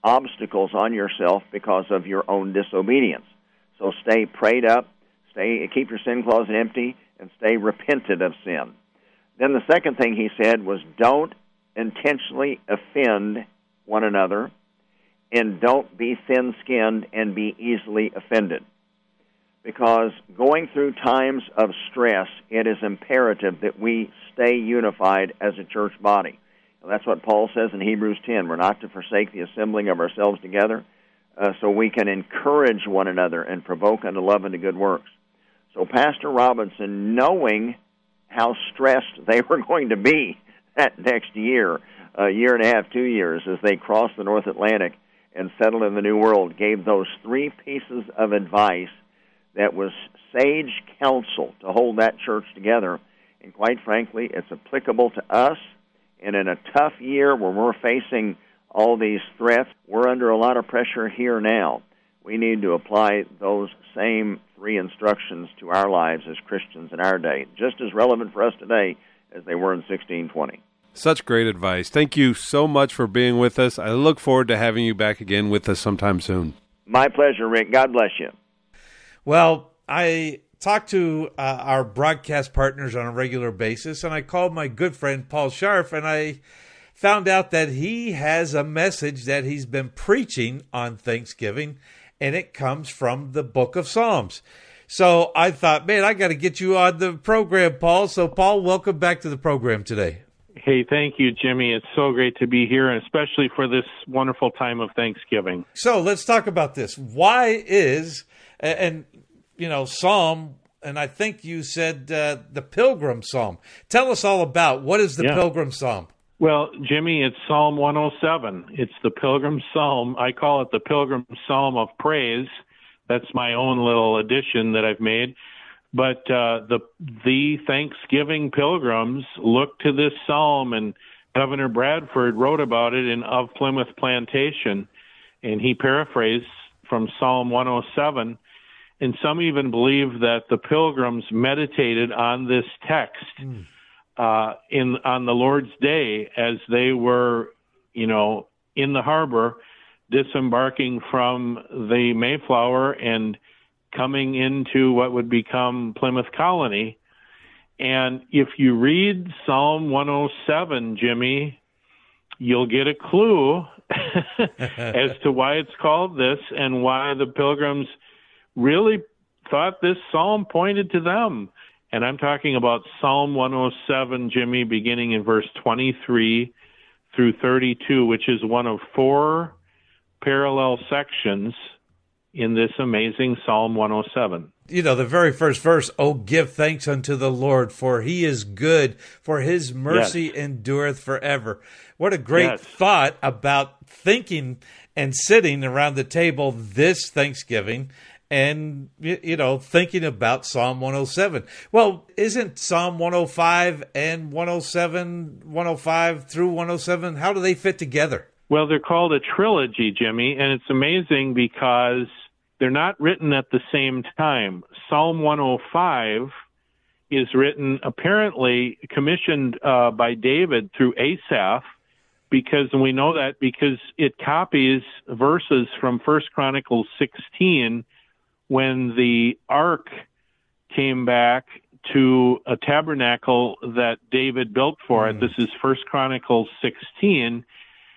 obstacles on yourself because of your own disobedience. So stay prayed up, keep your sin closet empty, and stay repentant of sin. Then the second thing he said was, don't intentionally offend one another, and don't be thin-skinned and be easily offended. Because going through times of stress, it is imperative that we stay unified as a church body. And that's what Paul says in Hebrews 10. We're not to forsake the assembling of ourselves together, so we can encourage one another and provoke unto love and to good works. So Pastor Robinson, knowing how stressed they were going to be that next year, a year and a half, 2 years, as they crossed the North Atlantic and settled in the New World, gave those 3 pieces of advice that was sage counsel to hold that church together. And quite frankly, it's applicable to us. And in a tough year where we're facing all these threats, we're under a lot of pressure here now. We need to apply those same 3 instructions to our lives as Christians in our day, just as relevant for us today as they were in 1620. Such great advice. Thank you so much for being with us. I look forward to having you back again with us sometime soon. My pleasure, Rick. God bless you. Well, I talk to our broadcast partners on a regular basis, and I called my good friend Paul Scharf, and I found out that he has a message that he's been preaching on Thanksgiving, and it comes from the book of Psalms. So I thought, man, I got to get you on the program, Paul. So, Paul, welcome back to the program today. Hey, thank you, Jimmy. It's so great to be here, and especially for this wonderful time of Thanksgiving. So let's talk about this. Why is, and you know, Psalm, and I think you said the Pilgrim Psalm. Tell us all about what is the Pilgrim Psalm? Well, Jimmy, it's Psalm 107. It's the Pilgrim Psalm. I call it the Pilgrim Psalm of Praise. That's my own little addition that I've made. But the Thanksgiving pilgrims look to this psalm, and Governor Bradford wrote about it in Of Plymouth Plantation, and he paraphrased from Psalm 107. And some even believe that the pilgrims meditated on this text on the Lord's Day as they were, in the harbor, disembarking from the Mayflower and coming into what would become Plymouth Colony. And if you read Psalm 107, Jimmy, you'll get a clue as to why it's called this and why the pilgrims really thought this psalm pointed to them. And I'm talking about Psalm 107, Jimmy, beginning in verse 23 through 32, which is one of 4 parallel sections in this amazing Psalm 107. The very first verse, "Oh, give thanks unto the Lord, for he is good, for his mercy endureth forever." What a great thought about thinking and sitting around the table this Thanksgiving and, thinking about Psalm 107. Well, isn't Psalm 105 and 107, 105 through 107, how do they fit together? Well, they're called a trilogy, Jimmy, and it's amazing because they're not written at the same time. Psalm 105 is written, apparently commissioned by David through Asaph, and we know that because it copies verses from 1 Chronicles 16 when the ark came back to a tabernacle that David built for it. This is 1 Chronicles 16,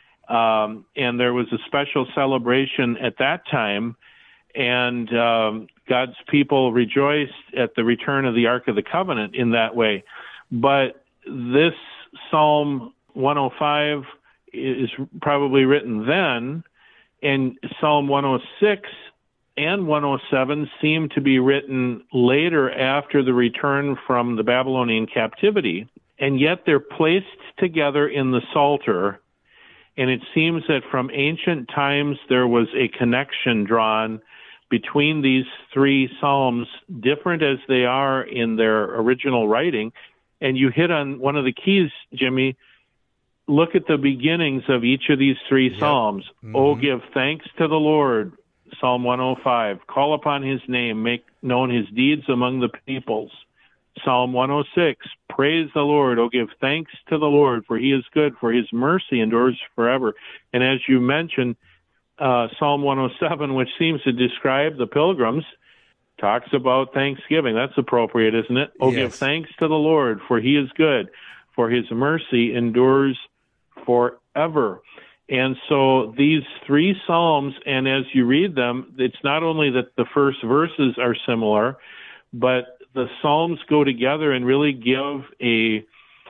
and there was a special celebration at that time, and God's people rejoiced at the return of the Ark of the Covenant in that way. But this Psalm 105 is probably written then, and Psalm 106 and 107 seem to be written later after the return from the Babylonian captivity, and yet they're placed together in the Psalter, and it seems that from ancient times there was a connection drawn between these 3 psalms, different as they are in their original writing. And you hit on one of the keys, Jimmy. Look at the beginnings of each of these 3 psalms. Oh, give thanks to the Lord, Psalm 105. Call upon his name, make known his deeds among the peoples. Psalm 106, praise the Lord. Oh, give thanks to the Lord, for he is good, for his mercy endures forever. And as you mentioned, Psalm 107, which seems to describe the pilgrims, talks about thanksgiving. That's appropriate, isn't it? Oh, Yes. give thanks to the Lord, for he is good, for his mercy endures forever. And so these three Psalms, and as you read them, it's not only that the first verses are similar, but the Psalms go together and really give a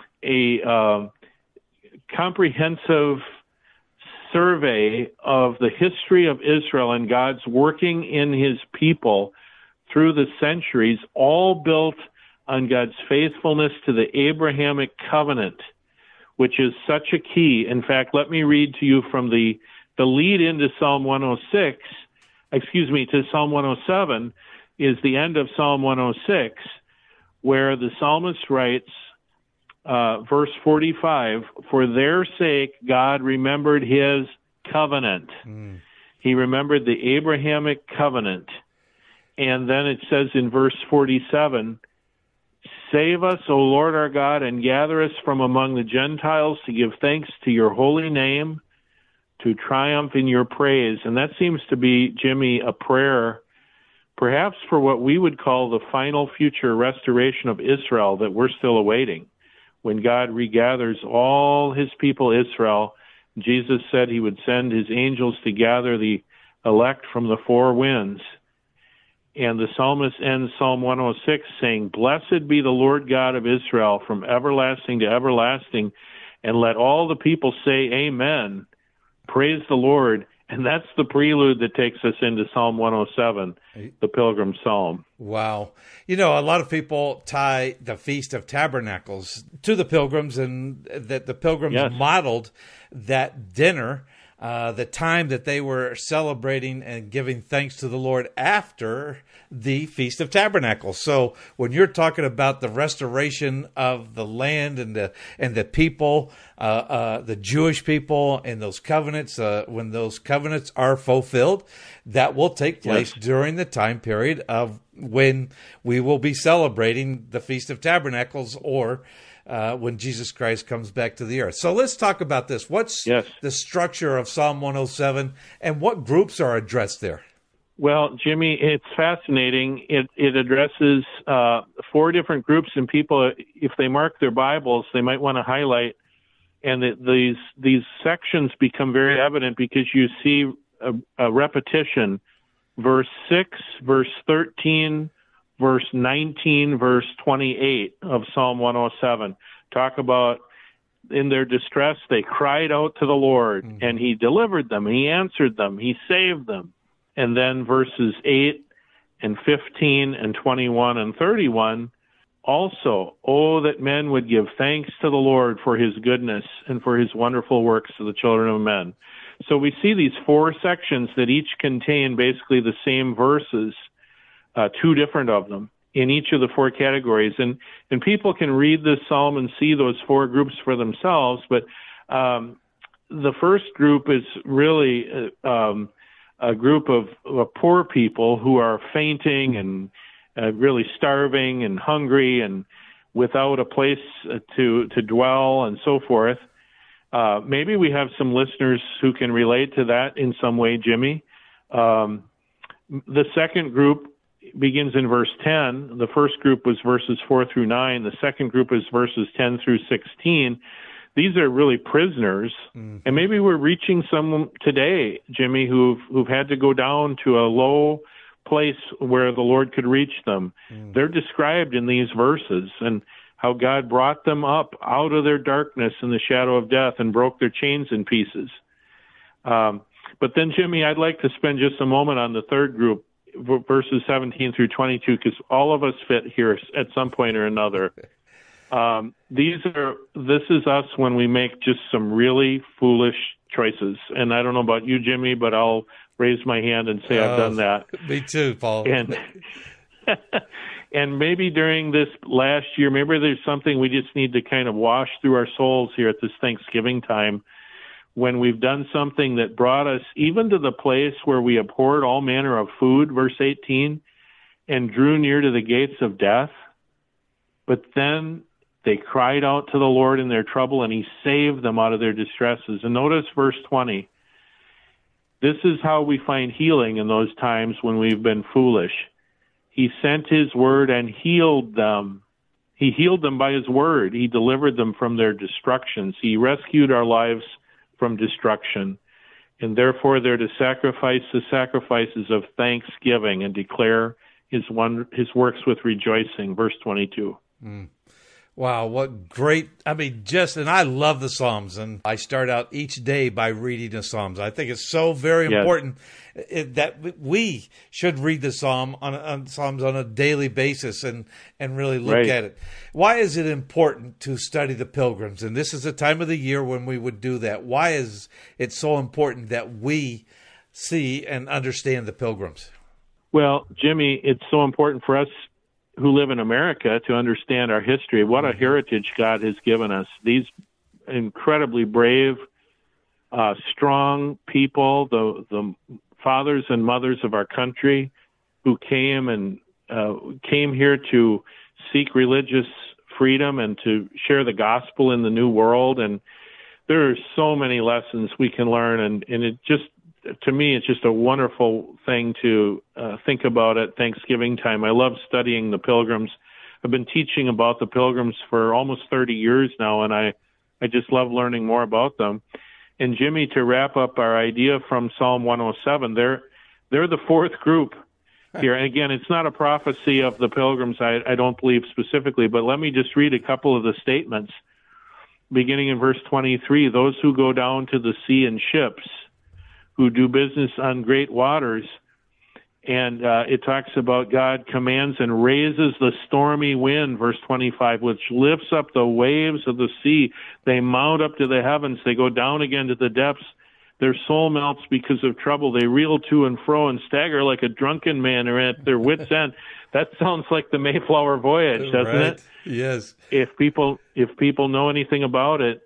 comprehensive survey of the history of Israel and God's working in his people through the centuries, all built on God's faithfulness to the Abrahamic covenant, which is such a key. In fact, let me read to you from the lead into Psalm 106, to Psalm 107, is the end of Psalm 106, where the psalmist writes, verse 45, for their sake God remembered his covenant. He remembered the Abrahamic covenant. And then it says in verse 47, save us, O Lord our God, and gather us from among the Gentiles to give thanks to your holy name, to triumph in your praise. And that seems to be, Jimmy, a prayer perhaps for what we would call the final future restoration of Israel that we're still awaiting. When God regathers all his people Israel, Jesus said he would send his angels to gather the elect from the four winds. And the psalmist ends Psalm 106 saying, blessed be the Lord God of Israel from everlasting to everlasting, and let all the people say amen. Praise the Lord. And that's the prelude that takes us into Psalm 107, the Pilgrim Psalm. Wow. A lot of people tie the Feast of Tabernacles to the Pilgrims, and that the Pilgrims modeled that dinner, the time that they were celebrating and giving thanks to the Lord after the Feast of Tabernacles. So when you're talking about the restoration of the land and the people, the Jewish people and those covenants, when those covenants are fulfilled, that will take place during the time period of when we will be celebrating the Feast of Tabernacles, or when Jesus Christ comes back to the earth. So let's talk about this. What's the structure of Psalm 107, and what groups are addressed there? Well, Jimmy, it's fascinating. It addresses four different groups, and people, if they mark their Bibles, they might want to highlight. And these sections become very evident because you see a repetition. Verse 6, verse 13, verse 19, verse 28 of Psalm 107 talk about in their distress they cried out to the Lord, and he delivered them, he answered them, he saved them. And then verses 8 and 15 and 21 and 31 also, oh, that men would give thanks to the Lord for his goodness and for his wonderful works to the children of men. So we see these four sections that each contain basically the same verses, two different of them in each of the four categories. And people can read this psalm and see those four groups for themselves, but the first group is really a group of poor people who are fainting and really starving and hungry and without a place to dwell and so forth. Maybe we have some listeners who can relate to that in some way, Jimmy. The second group begins in verse 10. The first group was verses 4 through 9. The second group is verses 10 through 16. These are really prisoners, and maybe we're reaching some today, Jimmy, who've had to go down to a low place where the Lord could reach them. They're described in these verses, and how God brought them up out of their darkness and the shadow of death and broke their chains in pieces. But then, Jimmy, I'd like to spend just a moment on the third group, verses 17 through 22, because all of us fit here at some point or another. This is us when we make just some really foolish choices. And I don't know about you, Jimmy, but I'll raise my hand and say I've done that. Me too, Paul. And maybe during this last year, maybe there's something we just need to kind of wash through our souls here at this Thanksgiving time, when we've done something that brought us even to the place where we abhorred all manner of food, verse 18, and drew near to the gates of death. But then they cried out to the Lord in their trouble, and he saved them out of their distresses. And notice verse 20. This is how we find healing in those times when we've been foolish. He sent his word and healed them. He healed them by his word. He delivered them from their destructions. He rescued our lives from destruction. And therefore they're to sacrifice the sacrifices of thanksgiving and declare his works with rejoicing. Verse 22. Wow, what great, and I love the Psalms, and I start out each day by reading the Psalms. I think it's so very important that we should read the Psalms on a daily basis and really look at it. Why is it important to study the Pilgrims? And this is the time of the year when we would do that. Why is it so important that we see and understand the Pilgrims? Well, Jimmy, it's so important for us who live in America to understand our history. What a heritage God has given us. These incredibly brave, strong people, the fathers and mothers of our country who came here to seek religious freedom and to share the gospel in the new world. And there are so many lessons we can learn. And it just, to me, it's just a wonderful thing to think about at Thanksgiving time. I love studying the Pilgrims. I've been teaching about the Pilgrims for almost 30 years now, and I just love learning more about them. And Jimmy, to wrap up our idea from Psalm 107, they're the fourth group here. And again, it's not a prophecy of the Pilgrims, I don't believe specifically, but let me just read a couple of the statements. Beginning in verse 23, those who go down to the sea in ships, who do business on great waters. And it talks about God commands and raises the stormy wind, verse 25, which lifts up the waves of the sea. They mount up to the heavens. They go down again to the depths. Their soul melts because of trouble. They reel to and fro and stagger like a drunken man or at their wits' end. That sounds like the Mayflower Voyage, doesn't it? Yes. If people know anything about it,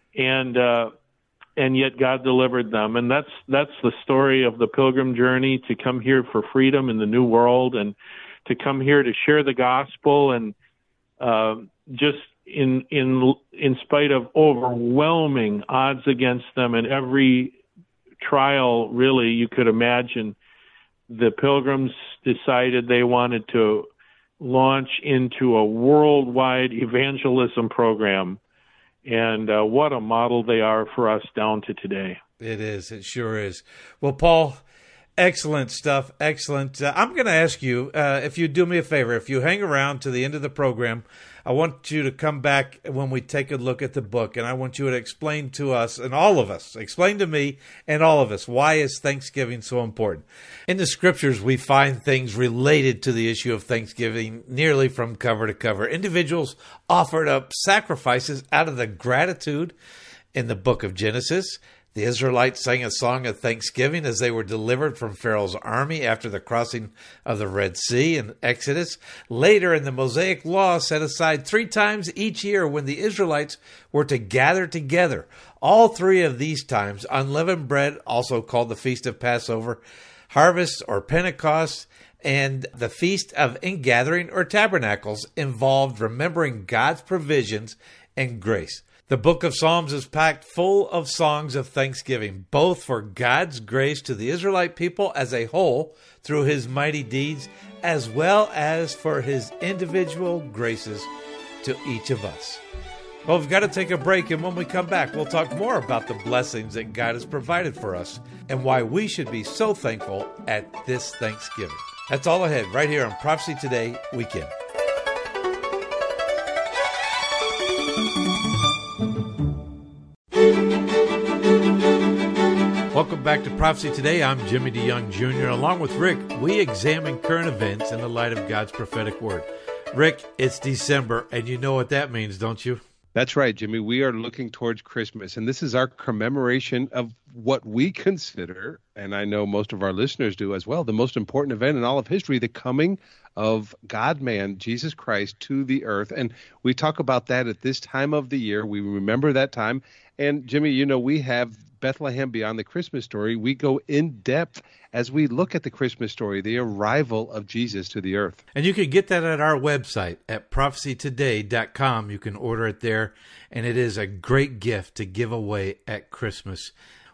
and yet God delivered them. And that's the story of the Pilgrim journey, to come here for freedom in the new world and to come here to share the gospel. And just in spite of overwhelming odds against them and every trial really you could imagine, the Pilgrims decided they wanted to launch into a worldwide evangelism program. And what a model they are for us down to today. It is. It sure is. Well, Paul, excellent stuff. Excellent. I'm going to ask you, if you do me a favor, if you hang around to the end of the program, I want you to come back when we take a look at the book, and I want you to explain to us, and all of us, explain to me and all of us, why is Thanksgiving so important? In the Scriptures, we find things related to the issue of Thanksgiving nearly from cover to cover. Individuals offered up sacrifices out of the gratitude. In the book of Genesis, the Israelites sang a song of thanksgiving as they were delivered from Pharaoh's army after the crossing of the Red Sea in Exodus. Later in the Mosaic Law, set aside 3 times each year when the Israelites were to gather together. All 3 of these times, unleavened bread, also called the Feast of Passover, Harvest or Pentecost, and the Feast of Ingathering or Tabernacles, involved remembering God's provisions and grace. The book of Psalms is packed full of songs of thanksgiving, both for God's grace to the Israelite people as a whole through his mighty deeds, as well as for his individual graces to each of us. Well, we've got to take a break, and when we come back, we'll talk more about the blessings that God has provided for us and why we should be so thankful at this Thanksgiving. That's all ahead right here on Prophecy Today Weekend. Welcome back to Prophecy Today. I'm Jimmy DeYoung Jr. Along with Rick, we examine current events in the light of God's prophetic word. Rick, it's December, and you know what that means, don't you? That's right, Jimmy. We are looking towards Christmas, and this is our commemoration of what we consider, and I know most of our listeners do as well, the most important event in all of history, the coming of God-man, Jesus Christ, to the earth. And we talk about that at this time of the year. We remember that time. And, Jimmy, you know, we have Bethlehem Beyond the Christmas Story. We go in depth as we look at the Christmas story, the arrival of Jesus to the earth. And you can get that at our website at prophecytoday.com. You can order it there, and it is a great gift to give away at Christmas.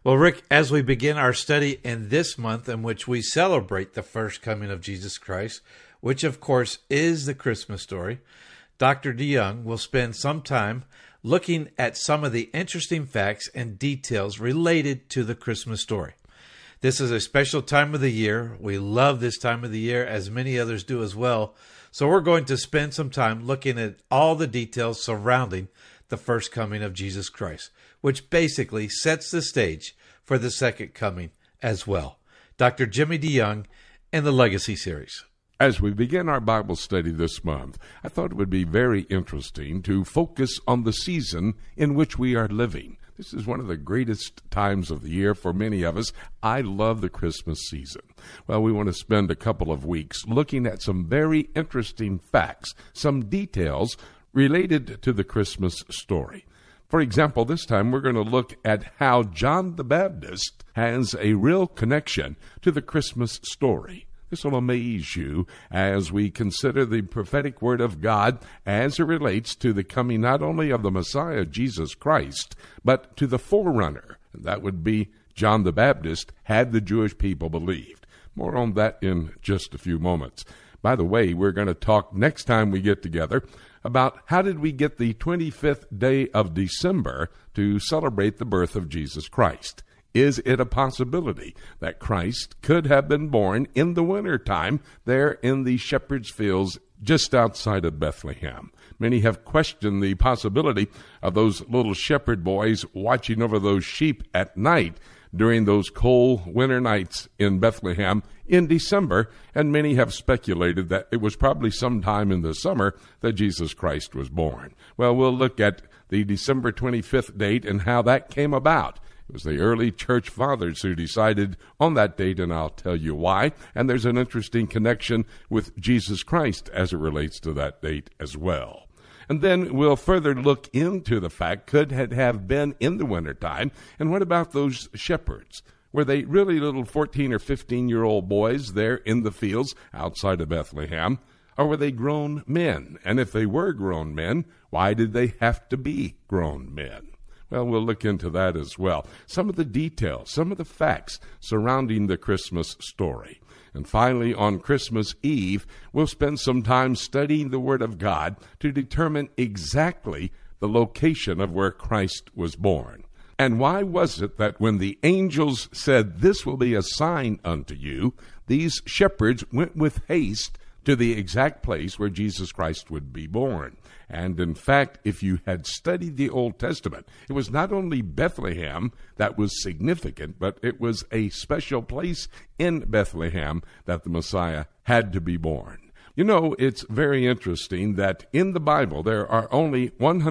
Well, Rick, as we begin our study in this month in which we celebrate the first coming of Jesus Christ, which of course is the Christmas story, Dr. DeYoung will spend some time looking at some of the interesting facts and details related to the Christmas story. This is a special time of the year. We love this time of the year, as many others do as well. So we're going to spend some time looking at all the details surrounding the first coming of Jesus Christ, which basically sets the stage for the second coming as well. Dr. Jimmy DeYoung in the Legacy Series. As we begin our Bible study this month, I thought it would be very interesting to focus on the season in which we are living. This is one of the greatest times of the year for many of us. I love the Christmas season. Well, we want to spend a couple of weeks looking at some very interesting facts, some details related to the Christmas story. For example, this time we're going to look at how John the Baptist has a real connection to the Christmas story. This will amaze you as we consider the prophetic word of God as it relates to the coming not only of the Messiah, Jesus Christ, but to the forerunner. And that would be John the Baptist, had the Jewish people believed. More on that in just a few moments. By the way, we're going to talk next time we get together about how did we get the 25th day of December to celebrate the birth of Jesus Christ. Is it a possibility that Christ could have been born in the wintertime there in the shepherd's fields just outside of Bethlehem? Many have questioned the possibility of those little shepherd boys watching over those sheep at night during those cold winter nights in Bethlehem in December, and many have speculated that it was probably sometime in the summer that Jesus Christ was born. Well, we'll look at the December 25th date and how that came about. It was the early church fathers who decided on that date, and I'll tell you why. And there's an interesting connection with Jesus Christ as it relates to that date as well. And then we'll further look into the fact, could it have been in the wintertime? And what about those shepherds? Were they really little 14 or 15-year-old boys there in the fields outside of Bethlehem? Or were they grown men? And if they were grown men, why did they have to be grown men? Well, we'll look into that as well. Some of the details, some of the facts surrounding the Christmas story. And finally, on Christmas Eve, we'll spend some time studying the Word of God to determine exactly the location of where Christ was born. And why was it that when the angels said, "This will be a sign unto you," these shepherds went with haste to the exact place where Jesus Christ would be born? And in fact, if you had studied the Old Testament, it was not only Bethlehem that was significant, but it was a special place in Bethlehem that the Messiah had to be born. You know, it's very interesting that in the Bible there are only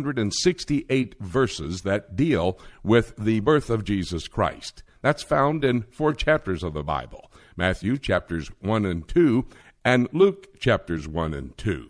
168 verses that deal with the birth of Jesus Christ. That's found in 4 chapters of the Bible: Matthew chapters 1 and 2, and Luke chapters 1 and 2.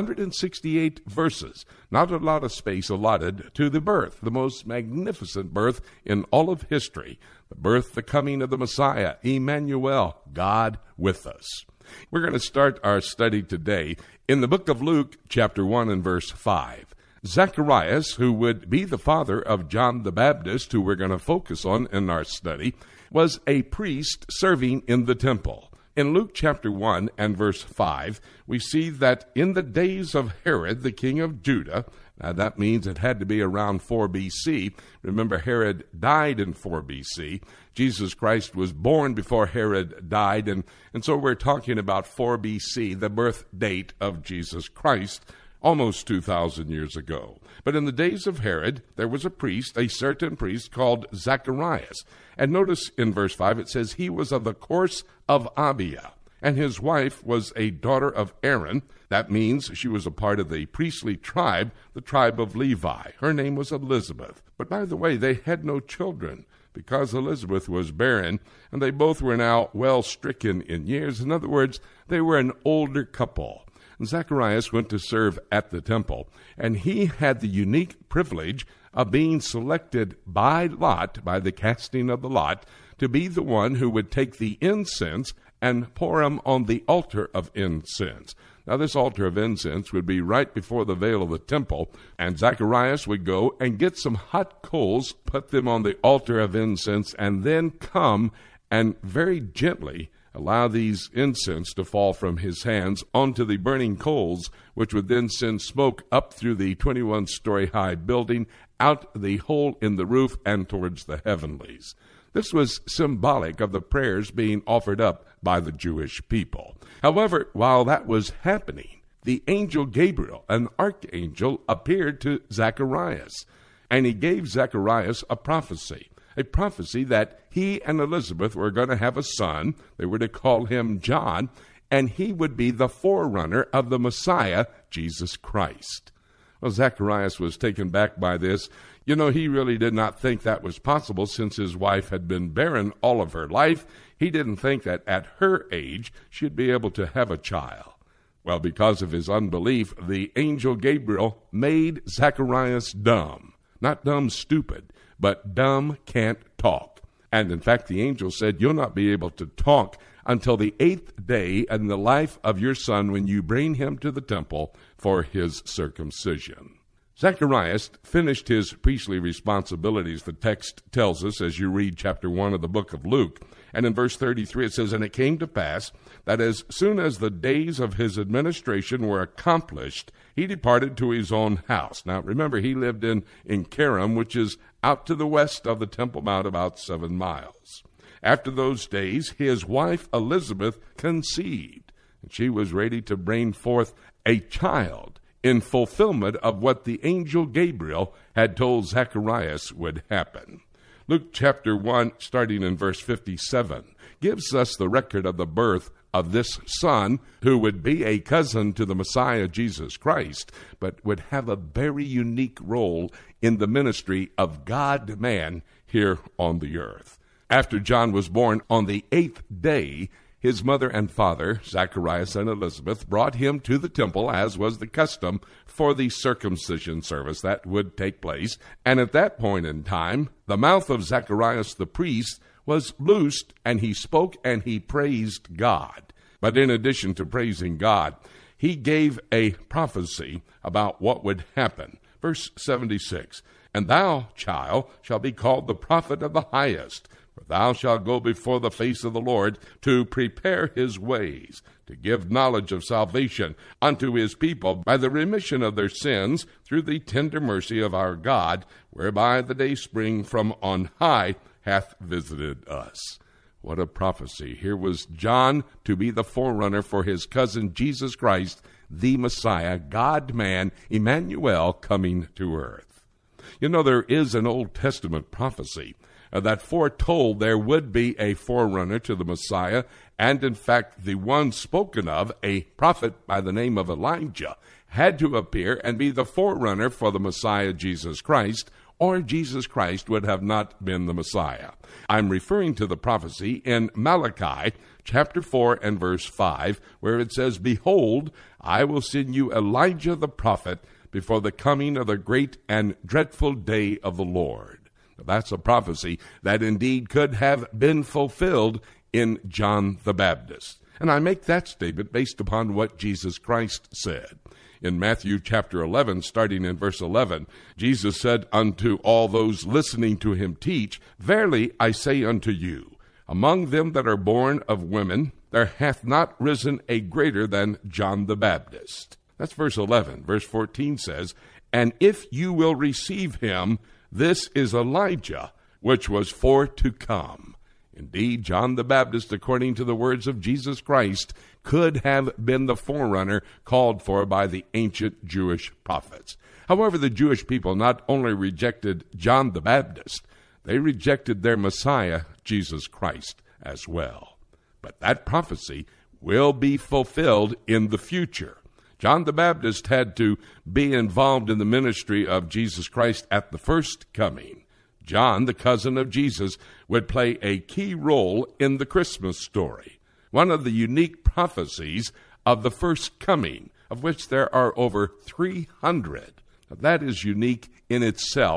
168 verses, not a lot of space allotted to the birth, the most magnificent birth in all of history, the birth, the coming of the Messiah, Emmanuel, God with us. We're going to start our study today in the book of Luke, chapter 1 and verse 5. Zacharias, who would be the father of John the Baptist, who we're going to focus on in our study, was a priest serving in the temple. In Luke chapter 1 and verse 5, we see that in the days of Herod, the king of Judah, now that means it had to be around 4 B.C. Remember, Herod died in 4 B.C. Jesus Christ was born before Herod died, and so we're talking about 4 B.C., the birth date of Jesus Christ, almost 2,000 years ago. But in the days of Herod, there was a priest, a certain priest called Zacharias. And notice in verse 5, it says, he was of the course of Abiah, and his wife was a daughter of Aaron. That means she was a part of the priestly tribe, the tribe of Levi. Her name was Elizabeth. But by the way, they had no children, because Elizabeth was barren, and they both were now well stricken in years. In other words, they were an older couple. And Zacharias went to serve at the temple, and he had the unique privilege of being selected by lot, by the casting of the lot, to be the one who would take the incense and pour them on the altar of incense. Now, this altar of incense would be right before the veil of the temple, and Zacharias would go and get some hot coals, put them on the altar of incense, and then come and very gently allow these incense to fall from his hands onto the burning coals, which would then send smoke up through the 21-story high building, out the hole in the roof, and towards the heavenlies. This was symbolic of the prayers being offered up by the Jewish people. However, while that was happening, the angel Gabriel, an archangel, appeared to Zacharias, and he gave Zacharias a prophecy that he and Elizabeth were going to have a son. They were to call him John, and he would be the forerunner of the Messiah, Jesus Christ. Well, Zacharias was taken back by this. You know, he really did not think that was possible since his wife had been barren all of her life. He didn't think that at her age she'd be able to have a child. Well, because of his unbelief, the angel Gabriel made Zacharias dumb. Not dumb stupid, but dumb can't talk. And in fact, the angel said, you'll not be able to talk until the 8th day in the life of your son when you bring him to the temple for his circumcision. Zacharias finished his priestly responsibilities, the text tells us, as you read chapter 1 of the book of Luke. And in verse 33 it says, And it came to pass that as soon as the days of his administration were accomplished, he departed to his own house. Now remember, he lived in Karam, which is out to the west of the Temple Mount, about 7 miles. After those days, his wife Elizabeth conceived, and she was ready to bring forth a child, in fulfillment of what the angel Gabriel had told Zacharias would happen. Luke chapter 1, starting in verse 57, gives us the record of the birth of this son, who would be a cousin to the Messiah, Jesus Christ, but would have a very unique role in the ministry of God-man here on the earth. After John was born on the 8th day, his mother and father, Zacharias and Elizabeth, brought him to the temple, as was the custom, for the circumcision service that would take place. And at that point in time, the mouth of Zacharias the priest was loosed, and he spoke and he praised God. But in addition to praising God, he gave a prophecy about what would happen. Verse 76, And thou, child, shalt be called the prophet of the highest, for thou shalt go before the face of the Lord to prepare his ways, to give knowledge of salvation unto his people by the remission of their sins through the tender mercy of our God, whereby the dayspring from on high hath visited us. What a prophecy. Here was John to be the forerunner for his cousin Jesus Christ, the Messiah, God-man, Emmanuel, coming to earth. You know, there is an Old Testament prophecy that foretold there would be a forerunner to the Messiah, and in fact the one spoken of, a prophet by the name of Elijah, had to appear and be the forerunner for the Messiah Jesus Christ, or Jesus Christ would have not been the Messiah. I'm referring to the prophecy in Malachi chapter 4 and verse 5, where it says, Behold, I will send you Elijah the prophet before the coming of the great and dreadful day of the Lord. That's a prophecy that indeed could have been fulfilled in John the Baptist. And I make that statement based upon what Jesus Christ said. In Matthew chapter 11, starting in verse 11, Jesus said unto all those listening to him teach, Verily I say unto you, among them that are born of women, there hath not risen a greater than John the Baptist. That's verse 11. Verse 14 says, And if you will receive him, this is Elijah, which was for to come. Indeed, John the Baptist, according to the words of Jesus Christ, could have been the forerunner called for by the ancient Jewish prophets. However, the Jewish people not only rejected John the Baptist, they rejected their Messiah, Jesus Christ, as well. But that prophecy will be fulfilled in the future. John the Baptist had to be involved in the ministry of Jesus Christ at the first coming. John, the cousin of Jesus, would play a key role in the Christmas story, one of the unique prophecies of the first coming, of which there are over 300. Now, that is unique in itself,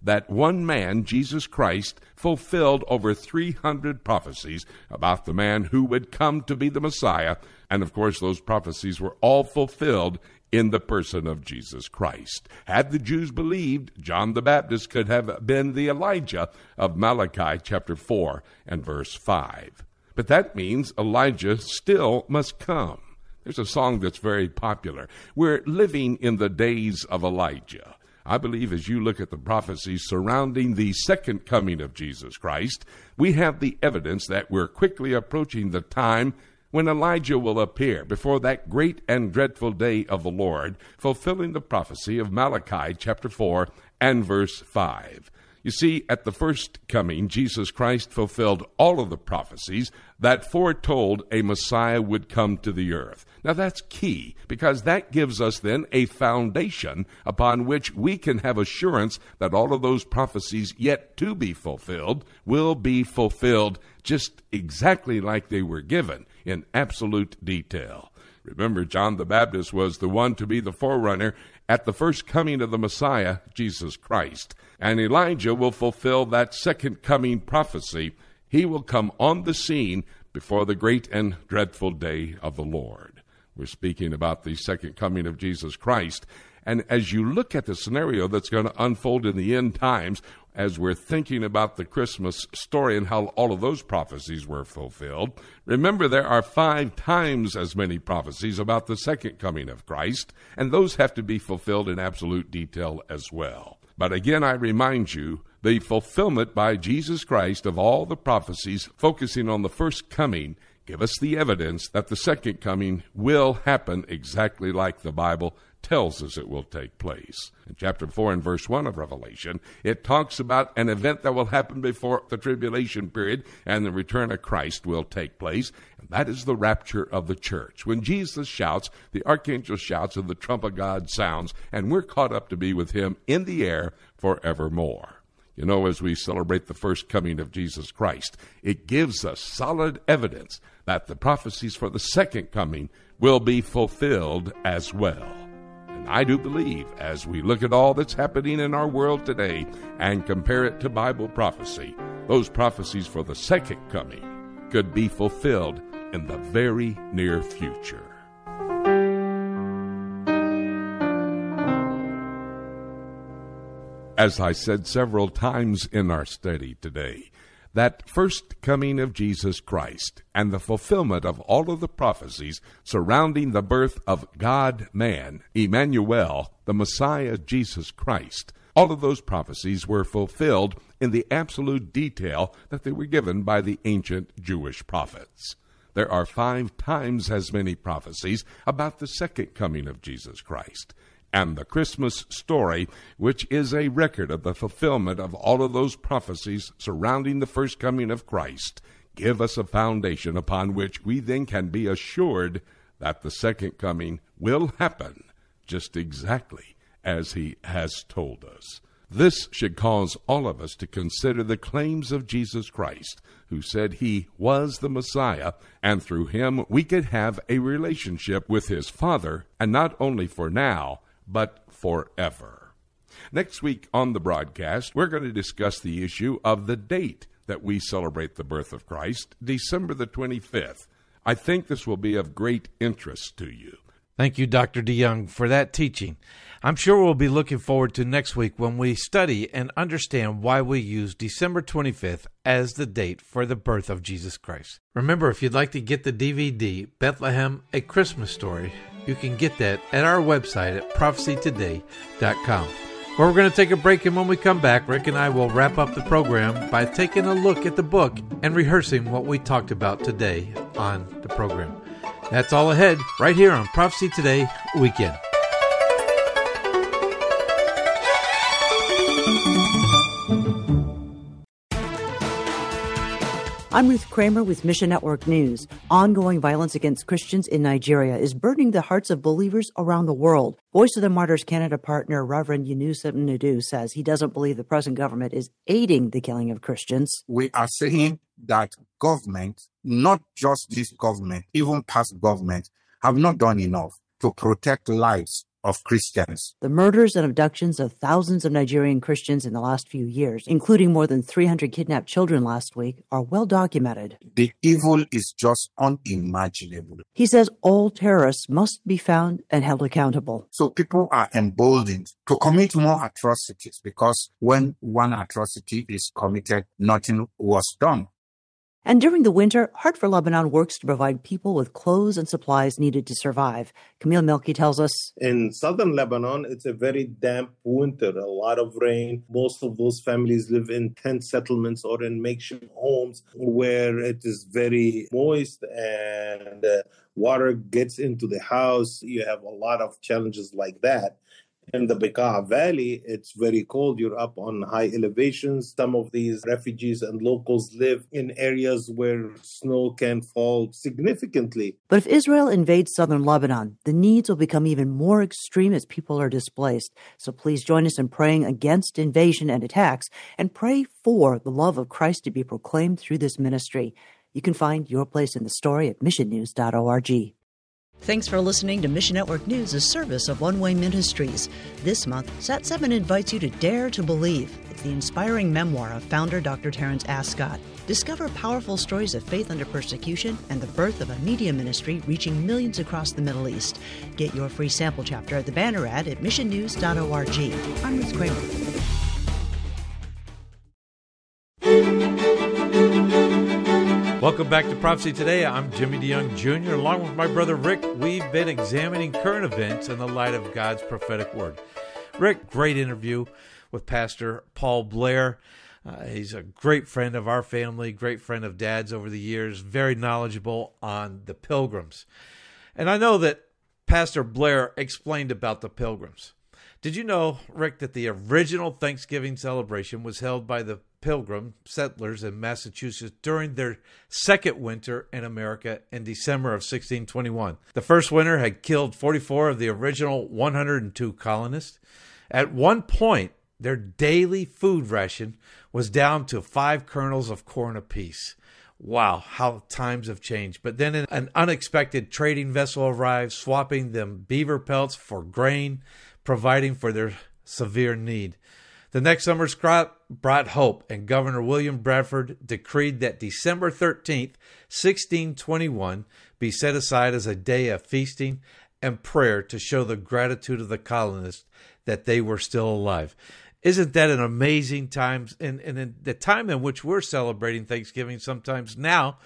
that one man, Jesus Christ, fulfilled over 300 prophecies about the man who would come to be the Messiah. And of course, those prophecies were all fulfilled in the person of Jesus Christ. Had the Jews believed, John the Baptist could have been the Elijah of Malachi chapter 4 and verse 5. But that means Elijah still must come. There's a song that's very popular. We're living in the days of Elijah. I believe as you look at the prophecies surrounding the second coming of Jesus Christ, we have the evidence that we're quickly approaching the time when Elijah will appear before that great and dreadful day of the Lord, fulfilling the prophecy of Malachi chapter 4 and verse 5. You see, at the first coming, Jesus Christ fulfilled all of the prophecies that foretold a Messiah would come to the earth. Now that's key, because that gives us then a foundation upon which we can have assurance that all of those prophecies yet to be fulfilled will be fulfilled just exactly like they were given, in absolute detail. Remember, John the Baptist was the one to be the forerunner at the first coming of the Messiah, Jesus Christ. And Elijah will fulfill that second coming prophecy. He will come on the scene before the great and dreadful day of the Lord. We're speaking about the second coming of Jesus Christ. And as you look at the scenario that's going to unfold in the end times, as we're thinking about the Christmas story and how all of those prophecies were fulfilled, remember there are 5 times as many prophecies about the second coming of Christ, and those have to be fulfilled in absolute detail as well. But again, I remind you, the fulfillment by Jesus Christ of all the prophecies focusing on the first coming give us the evidence that the second coming will happen exactly like the Bible tells us it will take place. In chapter 4 and verse 1 of Revelation, it talks about an event that will happen before the tribulation period and the return of Christ will take place, and that is the rapture of the church. When Jesus shouts, the archangel shouts, and the trump of God sounds, and we're caught up to be with him in the air forevermore. You know, as we celebrate the first coming of Jesus Christ, it gives us solid evidence that the prophecies for the second coming will be fulfilled as well. And I do believe, as we look at all that's happening in our world today and compare it to Bible prophecy, those prophecies for the second coming could be fulfilled in the very near future. As I said several times in our study today, that first coming of Jesus Christ and the fulfillment of all of the prophecies surrounding the birth of God-man, Emmanuel, the Messiah Jesus Christ, all of those prophecies were fulfilled in the absolute detail that they were given by the ancient Jewish prophets. There are 5 times as many prophecies about the second coming of Jesus Christ. And the Christmas story, which is a record of the fulfillment of all of those prophecies surrounding the first coming of Christ, give us a foundation upon which we then can be assured that the second coming will happen just exactly as he has told us. This should cause all of us to consider the claims of Jesus Christ, who said he was the Messiah, and through him we could have a relationship with his Father, and not only for now, but forever. Next week on the broadcast, we're going to discuss the issue of the date that we celebrate the birth of Christ, December the 25th. I think this will be of great interest to you. Thank you, Dr. DeYoung, for that teaching. I'm sure we'll be looking forward to next week when we study and understand why we use December 25th as the date for the birth of Jesus Christ. Remember, if you'd like to get the DVD, Bethlehem, A Christmas Story, you can get that at our website at prophecytoday.com. We're going to take a break, and when we come back, Rick and I will wrap up the program by taking a look at the book and rehearsing what we talked about today on the program. That's all ahead right here on Prophecy Today Weekend. I'm Ruth Kramer with Mission Network News. Ongoing violence against Christians in Nigeria is burdening the hearts of believers around the world. Voice of the Martyrs Canada partner Reverend Yunusa Nadu says he doesn't believe the present government is aiding the killing of Christians. We are saying that government, not just this government, even past government, have not done enough to protect lives of Christians. The murders and abductions of thousands of Nigerian Christians in the last few years, including more than 300 kidnapped children last week, are well documented. The evil is just unimaginable. He says all terrorists must be found and held accountable. So people are emboldened to commit more atrocities because when one atrocity is committed, nothing was done. And during the winter, Heart for Lebanon works to provide people with clothes and supplies needed to survive. Camille Melki tells us, in southern Lebanon, it's a very damp winter, a lot of rain. Most of those families live in tent settlements or in makeshift homes where it is very moist and water gets into the house. You have a lot of challenges like that. In the Bekaa Valley, it's very cold. You're up on high elevations. Some of these refugees and locals live in areas where snow can fall significantly. But if Israel invades southern Lebanon, the needs will become even more extreme as people are displaced. So please join us in praying against invasion and attacks, and pray for the love of Christ to be proclaimed through this ministry. You can find your place in the story at missionnews.org. Thanks for listening to Mission Network News, a service of One Way Ministries. This month, Sat7 invites you to Dare to Believe. It's the inspiring memoir of founder Dr. Terrence Ascott. Discover powerful stories of faith under persecution and the birth of a media ministry reaching millions across the Middle East. Get your free sample chapter at the banner ad at missionnews.org. I'm Ruth Kramer. Welcome back to Prophecy Today. I'm Jimmy DeYoung Jr. Along with my brother Rick, we've been examining current events in the light of God's prophetic word. Rick, great interview with Pastor Paul Blair. He's a great friend of our family, great friend of Dad's over the years, very knowledgeable on the Pilgrims. And I know that Pastor Blair explained about the Pilgrims. Did you know, Rick, that the original Thanksgiving celebration was held by the Pilgrim settlers in Massachusetts during their second winter in America in December of 1621. The first winter had killed 44 of the original 102 colonists. At one point, their daily food ration was down to 5 kernels of corn apiece. Wow, how times have changed. But then an unexpected trading vessel arrived, swapping them beaver pelts for grain, providing for their severe need. The next summer's crop brought hope, and Governor William Bradford decreed that December 13th, 1621, be set aside as a day of feasting and prayer to show the gratitude of the colonists that they were still alive. Isn't that an amazing time? And in the time in which we're celebrating Thanksgiving sometimes now,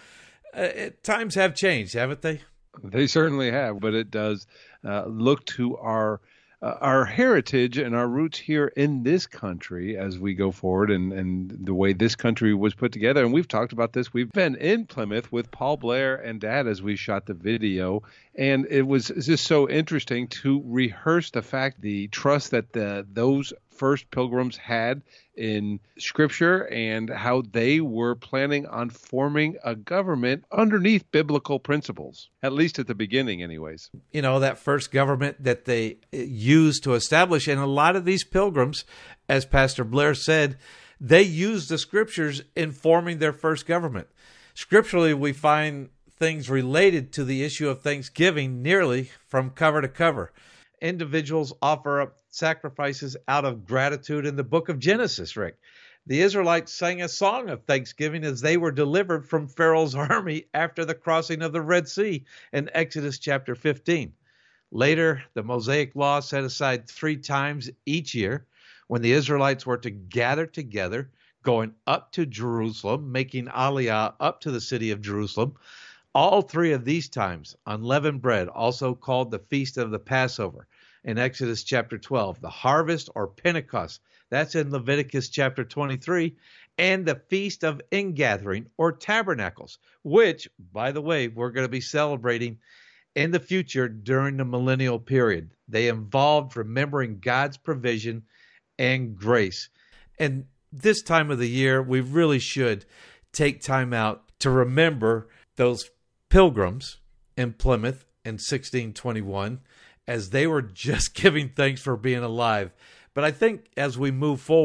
times have changed, haven't they? They certainly have, but it does look to our heritage and our roots here in this country as we go forward and the way this country was put together. And we've talked about this. We've been in Plymouth with Paul Blair and Dad as we shot the video. And it was just so interesting to rehearse the trust that those first pilgrims had in Scripture and how they were planning on forming a government underneath biblical principles, at least at the beginning anyways. You know, that first government that they used to establish, and a lot of these pilgrims, as Pastor Blair said, they used the Scriptures in forming their first government. Scripturally, we find things related to the issue of Thanksgiving nearly from cover to cover. Individuals offer up sacrifices out of gratitude in the book of Genesis, Rick. The Israelites sang a song of thanksgiving as they were delivered from Pharaoh's army after the crossing of the Red Sea in Exodus chapter 15. Later, the Mosaic Law set aside 3 times each year when the Israelites were to gather together, going up to Jerusalem, making Aliyah up to the city of Jerusalem. All 3 of these times, unleavened bread, also called the Feast of the Passover, in Exodus chapter 12, the harvest or Pentecost, that's in Leviticus chapter 23, and the Feast of Ingathering or Tabernacles, which, by the way, we're going to be celebrating in the future during the millennial period. They involved remembering God's provision and grace. And this time of the year, we really should take time out to remember those pilgrims in Plymouth in 1621 as they were just giving thanks for being alive. But I think as we move forward,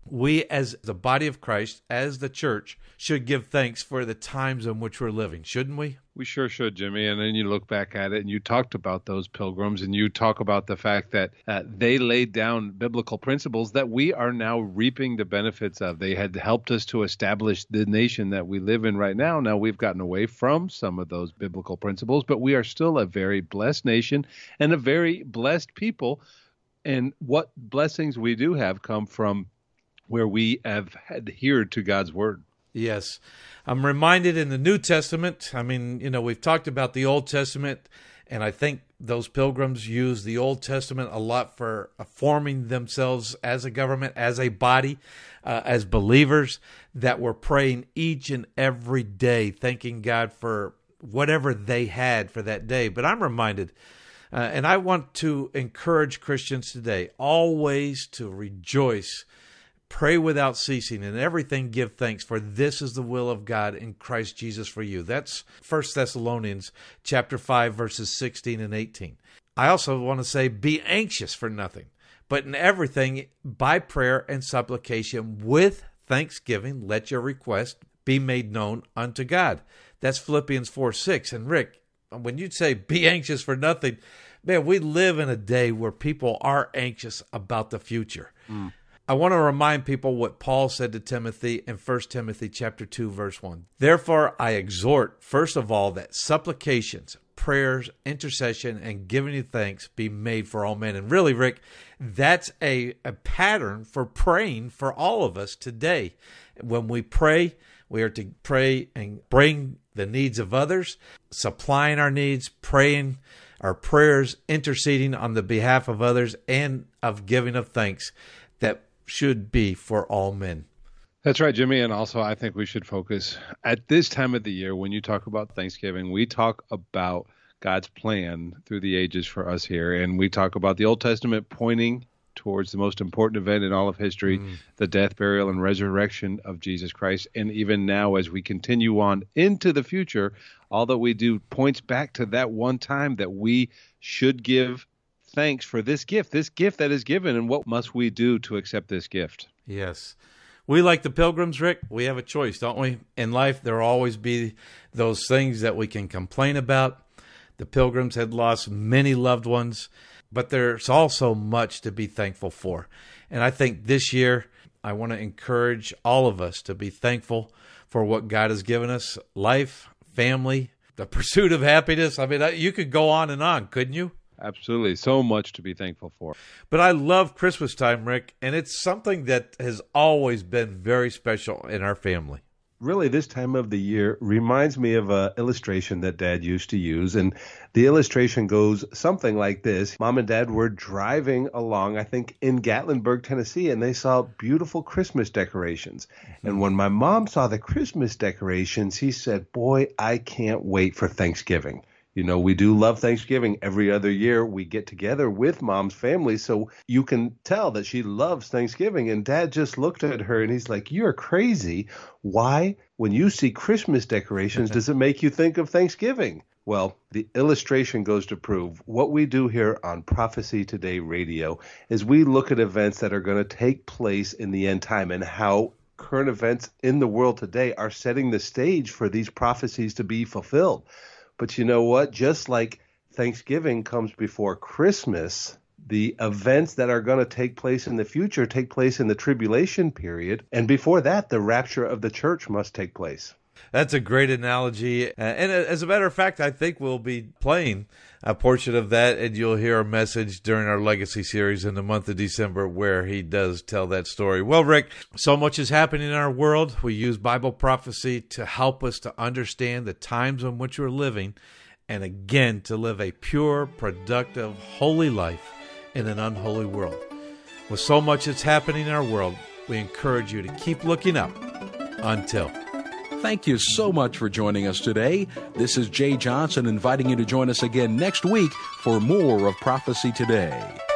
we as the body of Christ, as the church, should give thanks for the times in which we're living, shouldn't we? We sure should, Jimmy. And then you look back at it and you talked about those pilgrims and you talk about the fact that they laid down biblical principles that we are now reaping the benefits of. They had helped us to establish the nation that we live in right now. Now we've gotten away from some of those biblical principles, but we are still a very blessed nation and a very blessed people. And what blessings we do have come from where we have adhered to God's word. Yes. I'm reminded in the New Testament, we've talked about the Old Testament, and I think those pilgrims used the Old Testament a lot for forming themselves as a government, as a body, as believers that were praying each and every day, thanking God for whatever they had for that day. But I'm reminded, and I want to encourage Christians today, always to rejoice, pray without ceasing, and everything give thanks, for this is the will of God in Christ Jesus for you. That's 1 Thessalonians chapter 5, verses 16 and 18. I also want to say, be anxious for nothing, but in everything by prayer and supplication with thanksgiving, let your request be made known unto God. That's Philippians 4:6. And Rick, when you say be anxious for nothing, man, we live in a day where people are anxious about the future. I want to remind people what Paul said to Timothy in 1 Timothy chapter 2, verse 1. Therefore, I exhort, first of all, that supplications, prayers, intercession, and giving you thanks be made for all men. And really, Rick, that's a pattern for praying for all of us today. When we pray, we are to pray and bring the needs of others, supplying our needs, praying our prayers, interceding on the behalf of others, and of giving of thanks that should be for all men. That's right, Jimmy. And also, I think we should focus at this time of the year, when you talk about Thanksgiving, we talk about God's plan through the ages for us here. And we talk about the Old Testament pointing towards the most important event in all of history, the death, burial, and resurrection of Jesus Christ. And even now, as we continue on into the future, all that we do points back to that one time that we should give thanks for this gift that is given, and what must we do to accept this gift? Yes. We, like the pilgrims, Rick, we have a choice, don't we? In life, there will always be those things that we can complain about. The pilgrims had lost many loved ones, but there's also much to be thankful for. And I think this year, I want to encourage all of us to be thankful for what God has given us: life, family, the pursuit of happiness. You could go on, couldn't you? Absolutely. So much to be thankful for. But I love Christmas time, Rick, and it's something that has always been very special in our family. Really, this time of the year reminds me of an illustration that Dad used to use. And the illustration goes something like this. Mom and Dad were driving along, I think, in Gatlinburg, Tennessee, and they saw beautiful Christmas decorations. And when my mom saw the Christmas decorations, he said, "Boy, I can't wait for Thanksgiving." You know, we do love Thanksgiving. Every other year we get together with Mom's family, so you can tell that she loves Thanksgiving. And Dad just looked at her and he's like, "You're crazy. Why, when you see Christmas decorations, does it make you think of Thanksgiving?" Well, the illustration goes to prove what we do here on Prophecy Today Radio is we look at events that are going to take place in the end time and how current events in the world today are setting the stage for these prophecies to be fulfilled. But you know what? Just like Thanksgiving comes before Christmas, the events that are going to take place in the future take place in the tribulation period. And before that, the rapture of the church must take place. That's a great analogy. And as a matter of fact, I think we'll be playing a portion of that, and you'll hear a message during our Legacy series in the month of December where he does tell that story. Well, Rick, so much is happening in our world. We use Bible prophecy to help us to understand the times in which we're living, and again, to live a pure, productive, holy life in an unholy world. With so much that's happening in our world, we encourage you to keep looking up until... Thank you so much for joining us today. This is Jay Johnson inviting you to join us again next week for more of Prophecy Today.